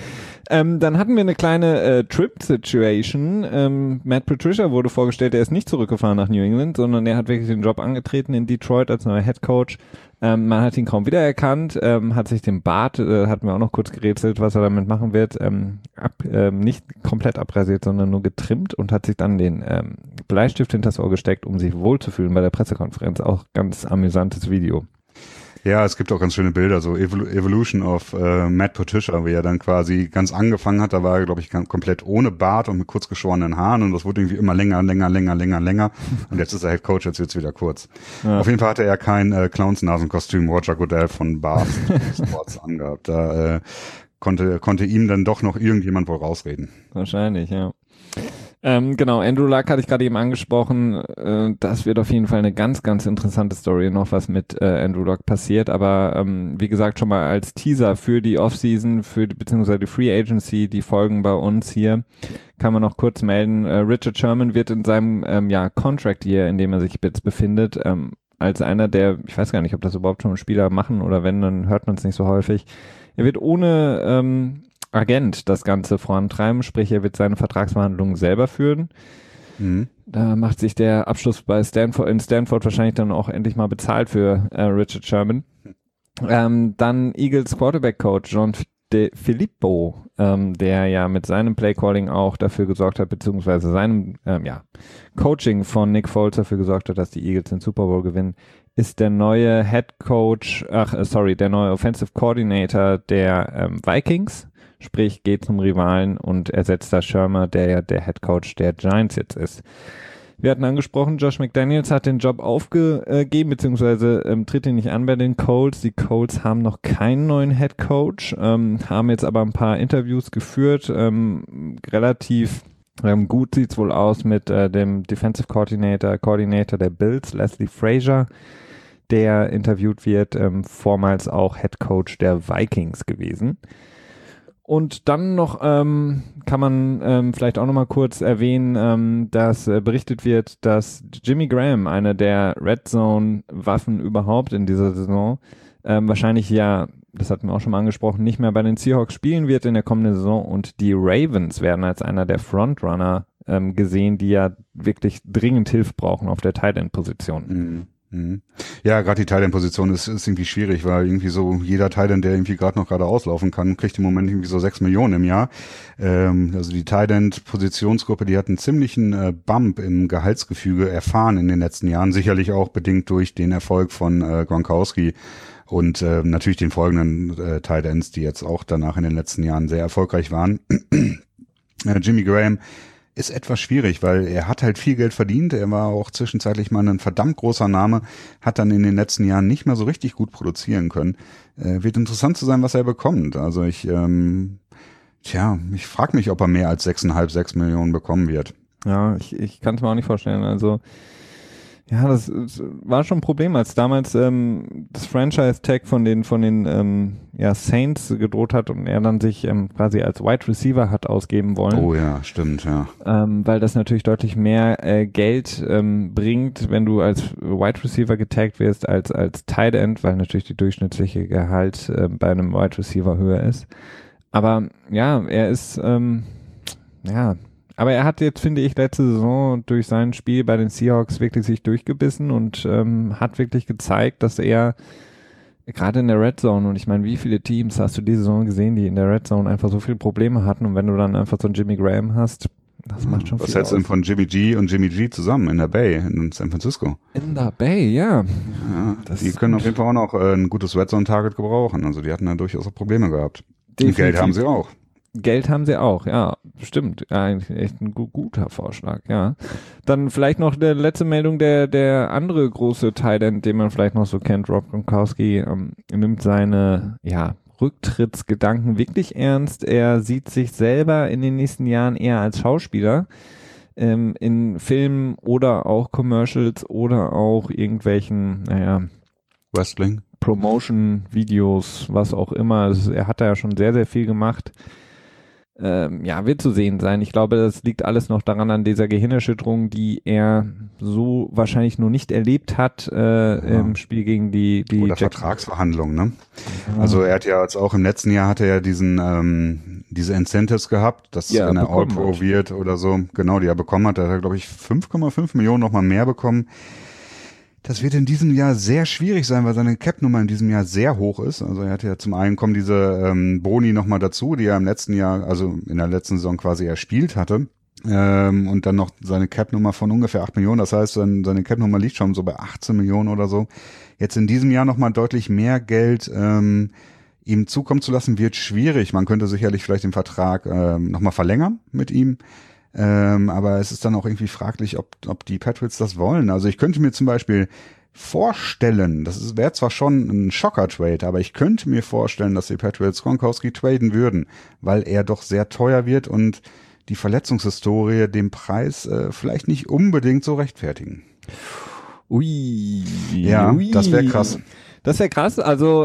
Dann hatten wir eine kleine Trip-Situation. Matt Patricia wurde vorgestellt, er ist nicht zurückgefahren nach New England, sondern er hat wirklich den Job angetreten in Detroit als neuer Head Coach. Man hat ihn kaum wiedererkannt, hat sich den Bart, hatten wir auch noch kurz gerätselt, was er damit machen wird, nicht komplett abrasiert, sondern nur getrimmt und hat sich dann den Bleistift hinters Ohr gesteckt, um sich wohlzufühlen bei der Pressekonferenz. Auch ganz amüsantes Video. Ja, es gibt auch ganz schöne Bilder, so Evolution of Matt Patricia, wie er dann quasi ganz angefangen hat. Da war er, glaube ich, komplett ohne Bart und mit kurz geschorenen Haaren und das wurde irgendwie immer länger. Und jetzt ist er Head Coach, jetzt wird's wieder kurz. Ja. Auf jeden Fall hatte er kein Clownsnasenkostüm Roger Goodell von Bart Sports angehabt. Da konnte ihm dann doch noch irgendjemand wohl rausreden. Wahrscheinlich, ja. Genau, Andrew Luck hatte ich gerade eben angesprochen. Das wird auf jeden Fall eine ganz, ganz interessante Story noch, was mit Andrew Luck passiert. Aber wie gesagt, schon mal als Teaser für die Offseason, beziehungsweise die Free Agency, die Folgen bei uns hier, kann man noch kurz melden. Richard Sherman wird in seinem Contract Year, in dem er sich jetzt befindet, als einer der, ich weiß gar nicht, ob das überhaupt schon Spieler machen oder wenn, dann hört man es nicht so häufig. Er wird ohne Agent das Ganze vorantreiben, sprich er wird seine Vertragsverhandlungen selber führen. Mhm. Da macht sich der Abschluss in Stanford wahrscheinlich dann auch endlich mal bezahlt für Richard Sherman. Dann Eagles Quarterback Coach John DeFilippo, der ja mit seinem Playcalling auch dafür gesorgt hat, beziehungsweise seinem Coaching von Nick Foles dafür gesorgt hat, dass die Eagles den Super Bowl gewinnen, ist der neue der neue Offensive Coordinator der Vikings. Sprich, geht zum Rivalen und ersetzt da Shermer, der ja der Head Coach der Giants jetzt ist. Wir hatten angesprochen, Josh McDaniels hat den Job aufgegeben, beziehungsweise tritt ihn nicht an bei den Colts. Die Colts haben noch keinen neuen Head Coach, haben jetzt aber ein paar Interviews geführt. Relativ gut sieht's wohl aus mit dem Defensive Coordinator der Bills, Leslie Frazier, der interviewt wird, vormals auch Head Coach der Vikings gewesen. Und dann noch kann man vielleicht auch noch mal kurz erwähnen, dass berichtet wird, dass Jimmy Graham, eine der Red Zone Waffen überhaupt in dieser Saison, wahrscheinlich das hatten wir auch schon mal angesprochen, nicht mehr bei den Seahawks spielen wird in der kommenden Saison und die Ravens werden als einer der Frontrunner gesehen, die ja wirklich dringend Hilfe brauchen auf der Tight End Position. Mhm. Ja, gerade die Tight End Position ist irgendwie schwierig, weil irgendwie so jeder Tight End, der irgendwie gerade auslaufen kann, kriegt im Moment irgendwie so 6 Millionen im Jahr. Also die Tight End Positionsgruppe, die hat einen ziemlichen Bump im Gehaltsgefüge erfahren in den letzten Jahren, sicherlich auch bedingt durch den Erfolg von Gronkowski und natürlich den folgenden Tight Ends, die jetzt auch danach in den letzten Jahren sehr erfolgreich waren. Jimmy Graham ist etwas schwierig, weil er hat halt viel Geld verdient. Er war auch zwischenzeitlich mal ein verdammt großer Name, hat dann in den letzten Jahren nicht mehr so richtig gut produzieren können. Wird interessant zu sein, was er bekommt. Also ich frage mich, ob er mehr als 6 Millionen bekommen wird. Ja, ich kann es mir auch nicht vorstellen. Also ja, das war schon ein Problem, als damals das Franchise-Tag von den Saints gedroht hat und er dann sich quasi als Wide Receiver hat ausgeben wollen. Oh ja, stimmt, ja. Weil das natürlich deutlich mehr Geld bringt, wenn du als Wide Receiver getaggt wirst, als Tight End, weil natürlich die durchschnittliche Gehalt bei einem Wide Receiver höher ist. Aber ja, er ist aber er hat jetzt, finde ich, letzte Saison durch sein Spiel bei den Seahawks wirklich sich durchgebissen und hat wirklich gezeigt, dass er gerade in der Red Zone, und ich meine, wie viele Teams hast du diese Saison gesehen, die in der Red Zone einfach so viele Probleme hatten, und wenn du dann einfach so einen Jimmy Graham hast, das macht schon viel aus. Was hältst du denn von Jimmy G und Jimmy G zusammen in der Bay in San Francisco? In der Bay, ja. Die können auf jeden Fall auch noch ein gutes Red Zone Target gebrauchen, also die hatten da durchaus auch Probleme gehabt. Und Geld haben sie auch. Geld haben sie auch, ja, stimmt. Ja, eigentlich echt ein guter Vorschlag, ja. Dann vielleicht noch der letzte Meldung, der andere große Tight End, den man vielleicht noch so kennt, Rob Gronkowski, nimmt seine, Rücktrittsgedanken wirklich ernst. Er sieht sich selber in den nächsten Jahren eher als Schauspieler, in Filmen oder auch Commercials oder auch irgendwelchen, Wrestling. Promotion-Videos, was auch immer. Also er hat da ja schon sehr, sehr viel gemacht. wird zu sehen sein. Ich glaube, das liegt alles noch daran an dieser Gehirnerschütterung, die er so wahrscheinlich nur nicht erlebt hat im Spiel gegen die oder Vertragsverhandlungen, ne? Ja. Also er hat ja jetzt auch im letzten Jahr hatte er diese Incentives gehabt, dass wenn er All-Pro wird oder so, genau, die er bekommen hat, da hat er, glaube ich, 5,5 Millionen nochmal mehr bekommen. Das wird in diesem Jahr sehr schwierig sein, weil seine Cap-Nummer in diesem Jahr sehr hoch ist. Also er hatte ja zum einen kommen diese Boni nochmal dazu, die er im letzten Jahr, also in der letzten Saison quasi erspielt hatte. Und dann noch seine Cap-Nummer von ungefähr 8 Millionen. Das heißt, seine Cap-Nummer liegt schon so bei 18 Millionen oder so. Jetzt in diesem Jahr nochmal deutlich mehr Geld ihm zukommen zu lassen, wird schwierig. Man könnte sicherlich vielleicht den Vertrag nochmal verlängern mit ihm. Aber es ist dann auch irgendwie fraglich, ob die Patriots das wollen. Also ich könnte mir zum Beispiel vorstellen, das wäre zwar schon ein Schocker-Trade, aber ich könnte mir vorstellen, dass die Patriots Gronkowski traden würden, weil er doch sehr teuer wird und die Verletzungshistorie dem Preis vielleicht nicht unbedingt so rechtfertigen. Ui. Das wäre krass. Das wäre krass, also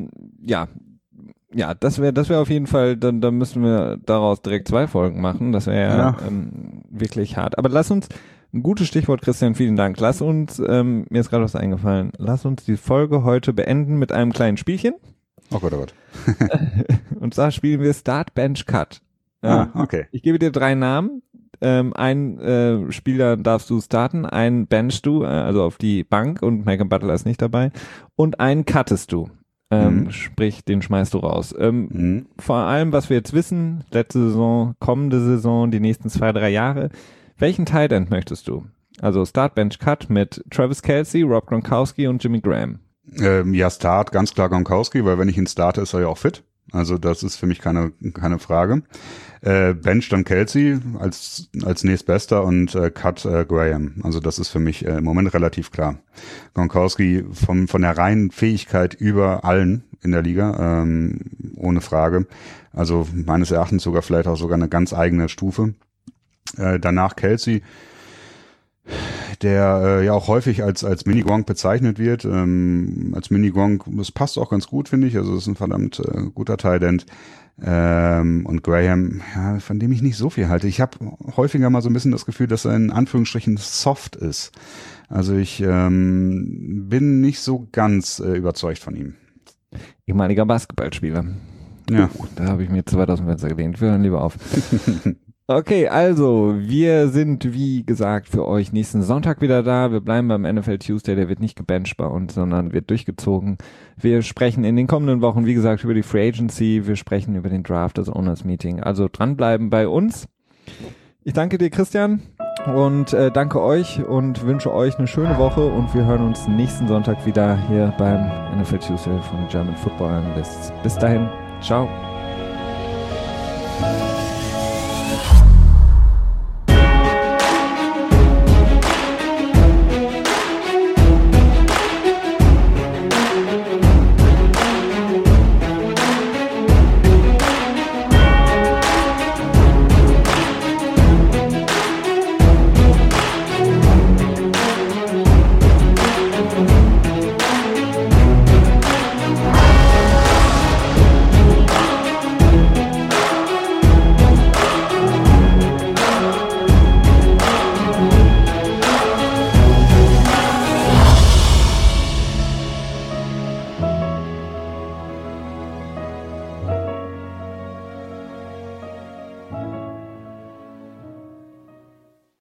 das wäre auf jeden Fall, dann müssen wir daraus direkt 2 Folgen machen. Das wäre wirklich hart. Aber lass uns, ein gutes Stichwort, Christian, vielen Dank. Lass uns, mir ist gerade was eingefallen, lass uns die Folge heute beenden mit einem kleinen Spielchen. Oh Gott, oh Gott. Und zwar spielen wir Start, Bench, Cut. Okay. Ich gebe dir 3 Namen. Ein Spieler darfst du starten, einen benchst du, also auf die Bank und Malcolm Butler ist nicht dabei, und einen cuttest du. Sprich, den schmeißt du raus. Vor allem, was wir jetzt wissen, letzte Saison, kommende Saison, die nächsten 2-3 Jahre, welchen Tight End möchtest du? Also Start, Bench, Cut mit Travis Kelce, Rob Gronkowski und Jimmy Graham. Start, ganz klar Gronkowski, weil wenn ich ihn starte, ist er ja auch fit. Also das ist für mich keine Frage. Bench dann Kelce als nächstbester und Cut Graham. Also das ist für mich im Moment relativ klar. Gronkowski von der reinen Fähigkeit über allen in der Liga, ohne Frage. Also meines Erachtens vielleicht sogar eine ganz eigene Stufe. Danach Kelce, der ja auch häufig als Mini-Gronk bezeichnet wird. Als Mini-Gronk, das passt auch ganz gut, finde ich. Also das ist ein verdammt guter Tight End. Und Graham, ja, von dem ich nicht so viel halte. Ich habe häufiger mal so ein bisschen das Gefühl, dass er in Anführungsstrichen soft ist. Also ich bin nicht so ganz überzeugt von ihm. Ehemaliger Basketballspieler. Ja. Da habe ich mir zu weit aus dem Fenster gelehnt. Wir hören lieber auf. Okay, also wir sind, wie gesagt, für euch nächsten Sonntag wieder da. Wir bleiben beim NFL Tuesday, der wird nicht gebencht bei uns, sondern wird durchgezogen. Wir sprechen in den kommenden Wochen, wie gesagt, über die Free Agency. Wir sprechen über den Draft, das Owners Meeting. Also dranbleiben bei uns. Ich danke dir, Christian, und danke euch und wünsche euch eine schöne Woche. Und wir hören uns nächsten Sonntag wieder hier beim NFL Tuesday von German Football Analysts. Bis dahin, ciao.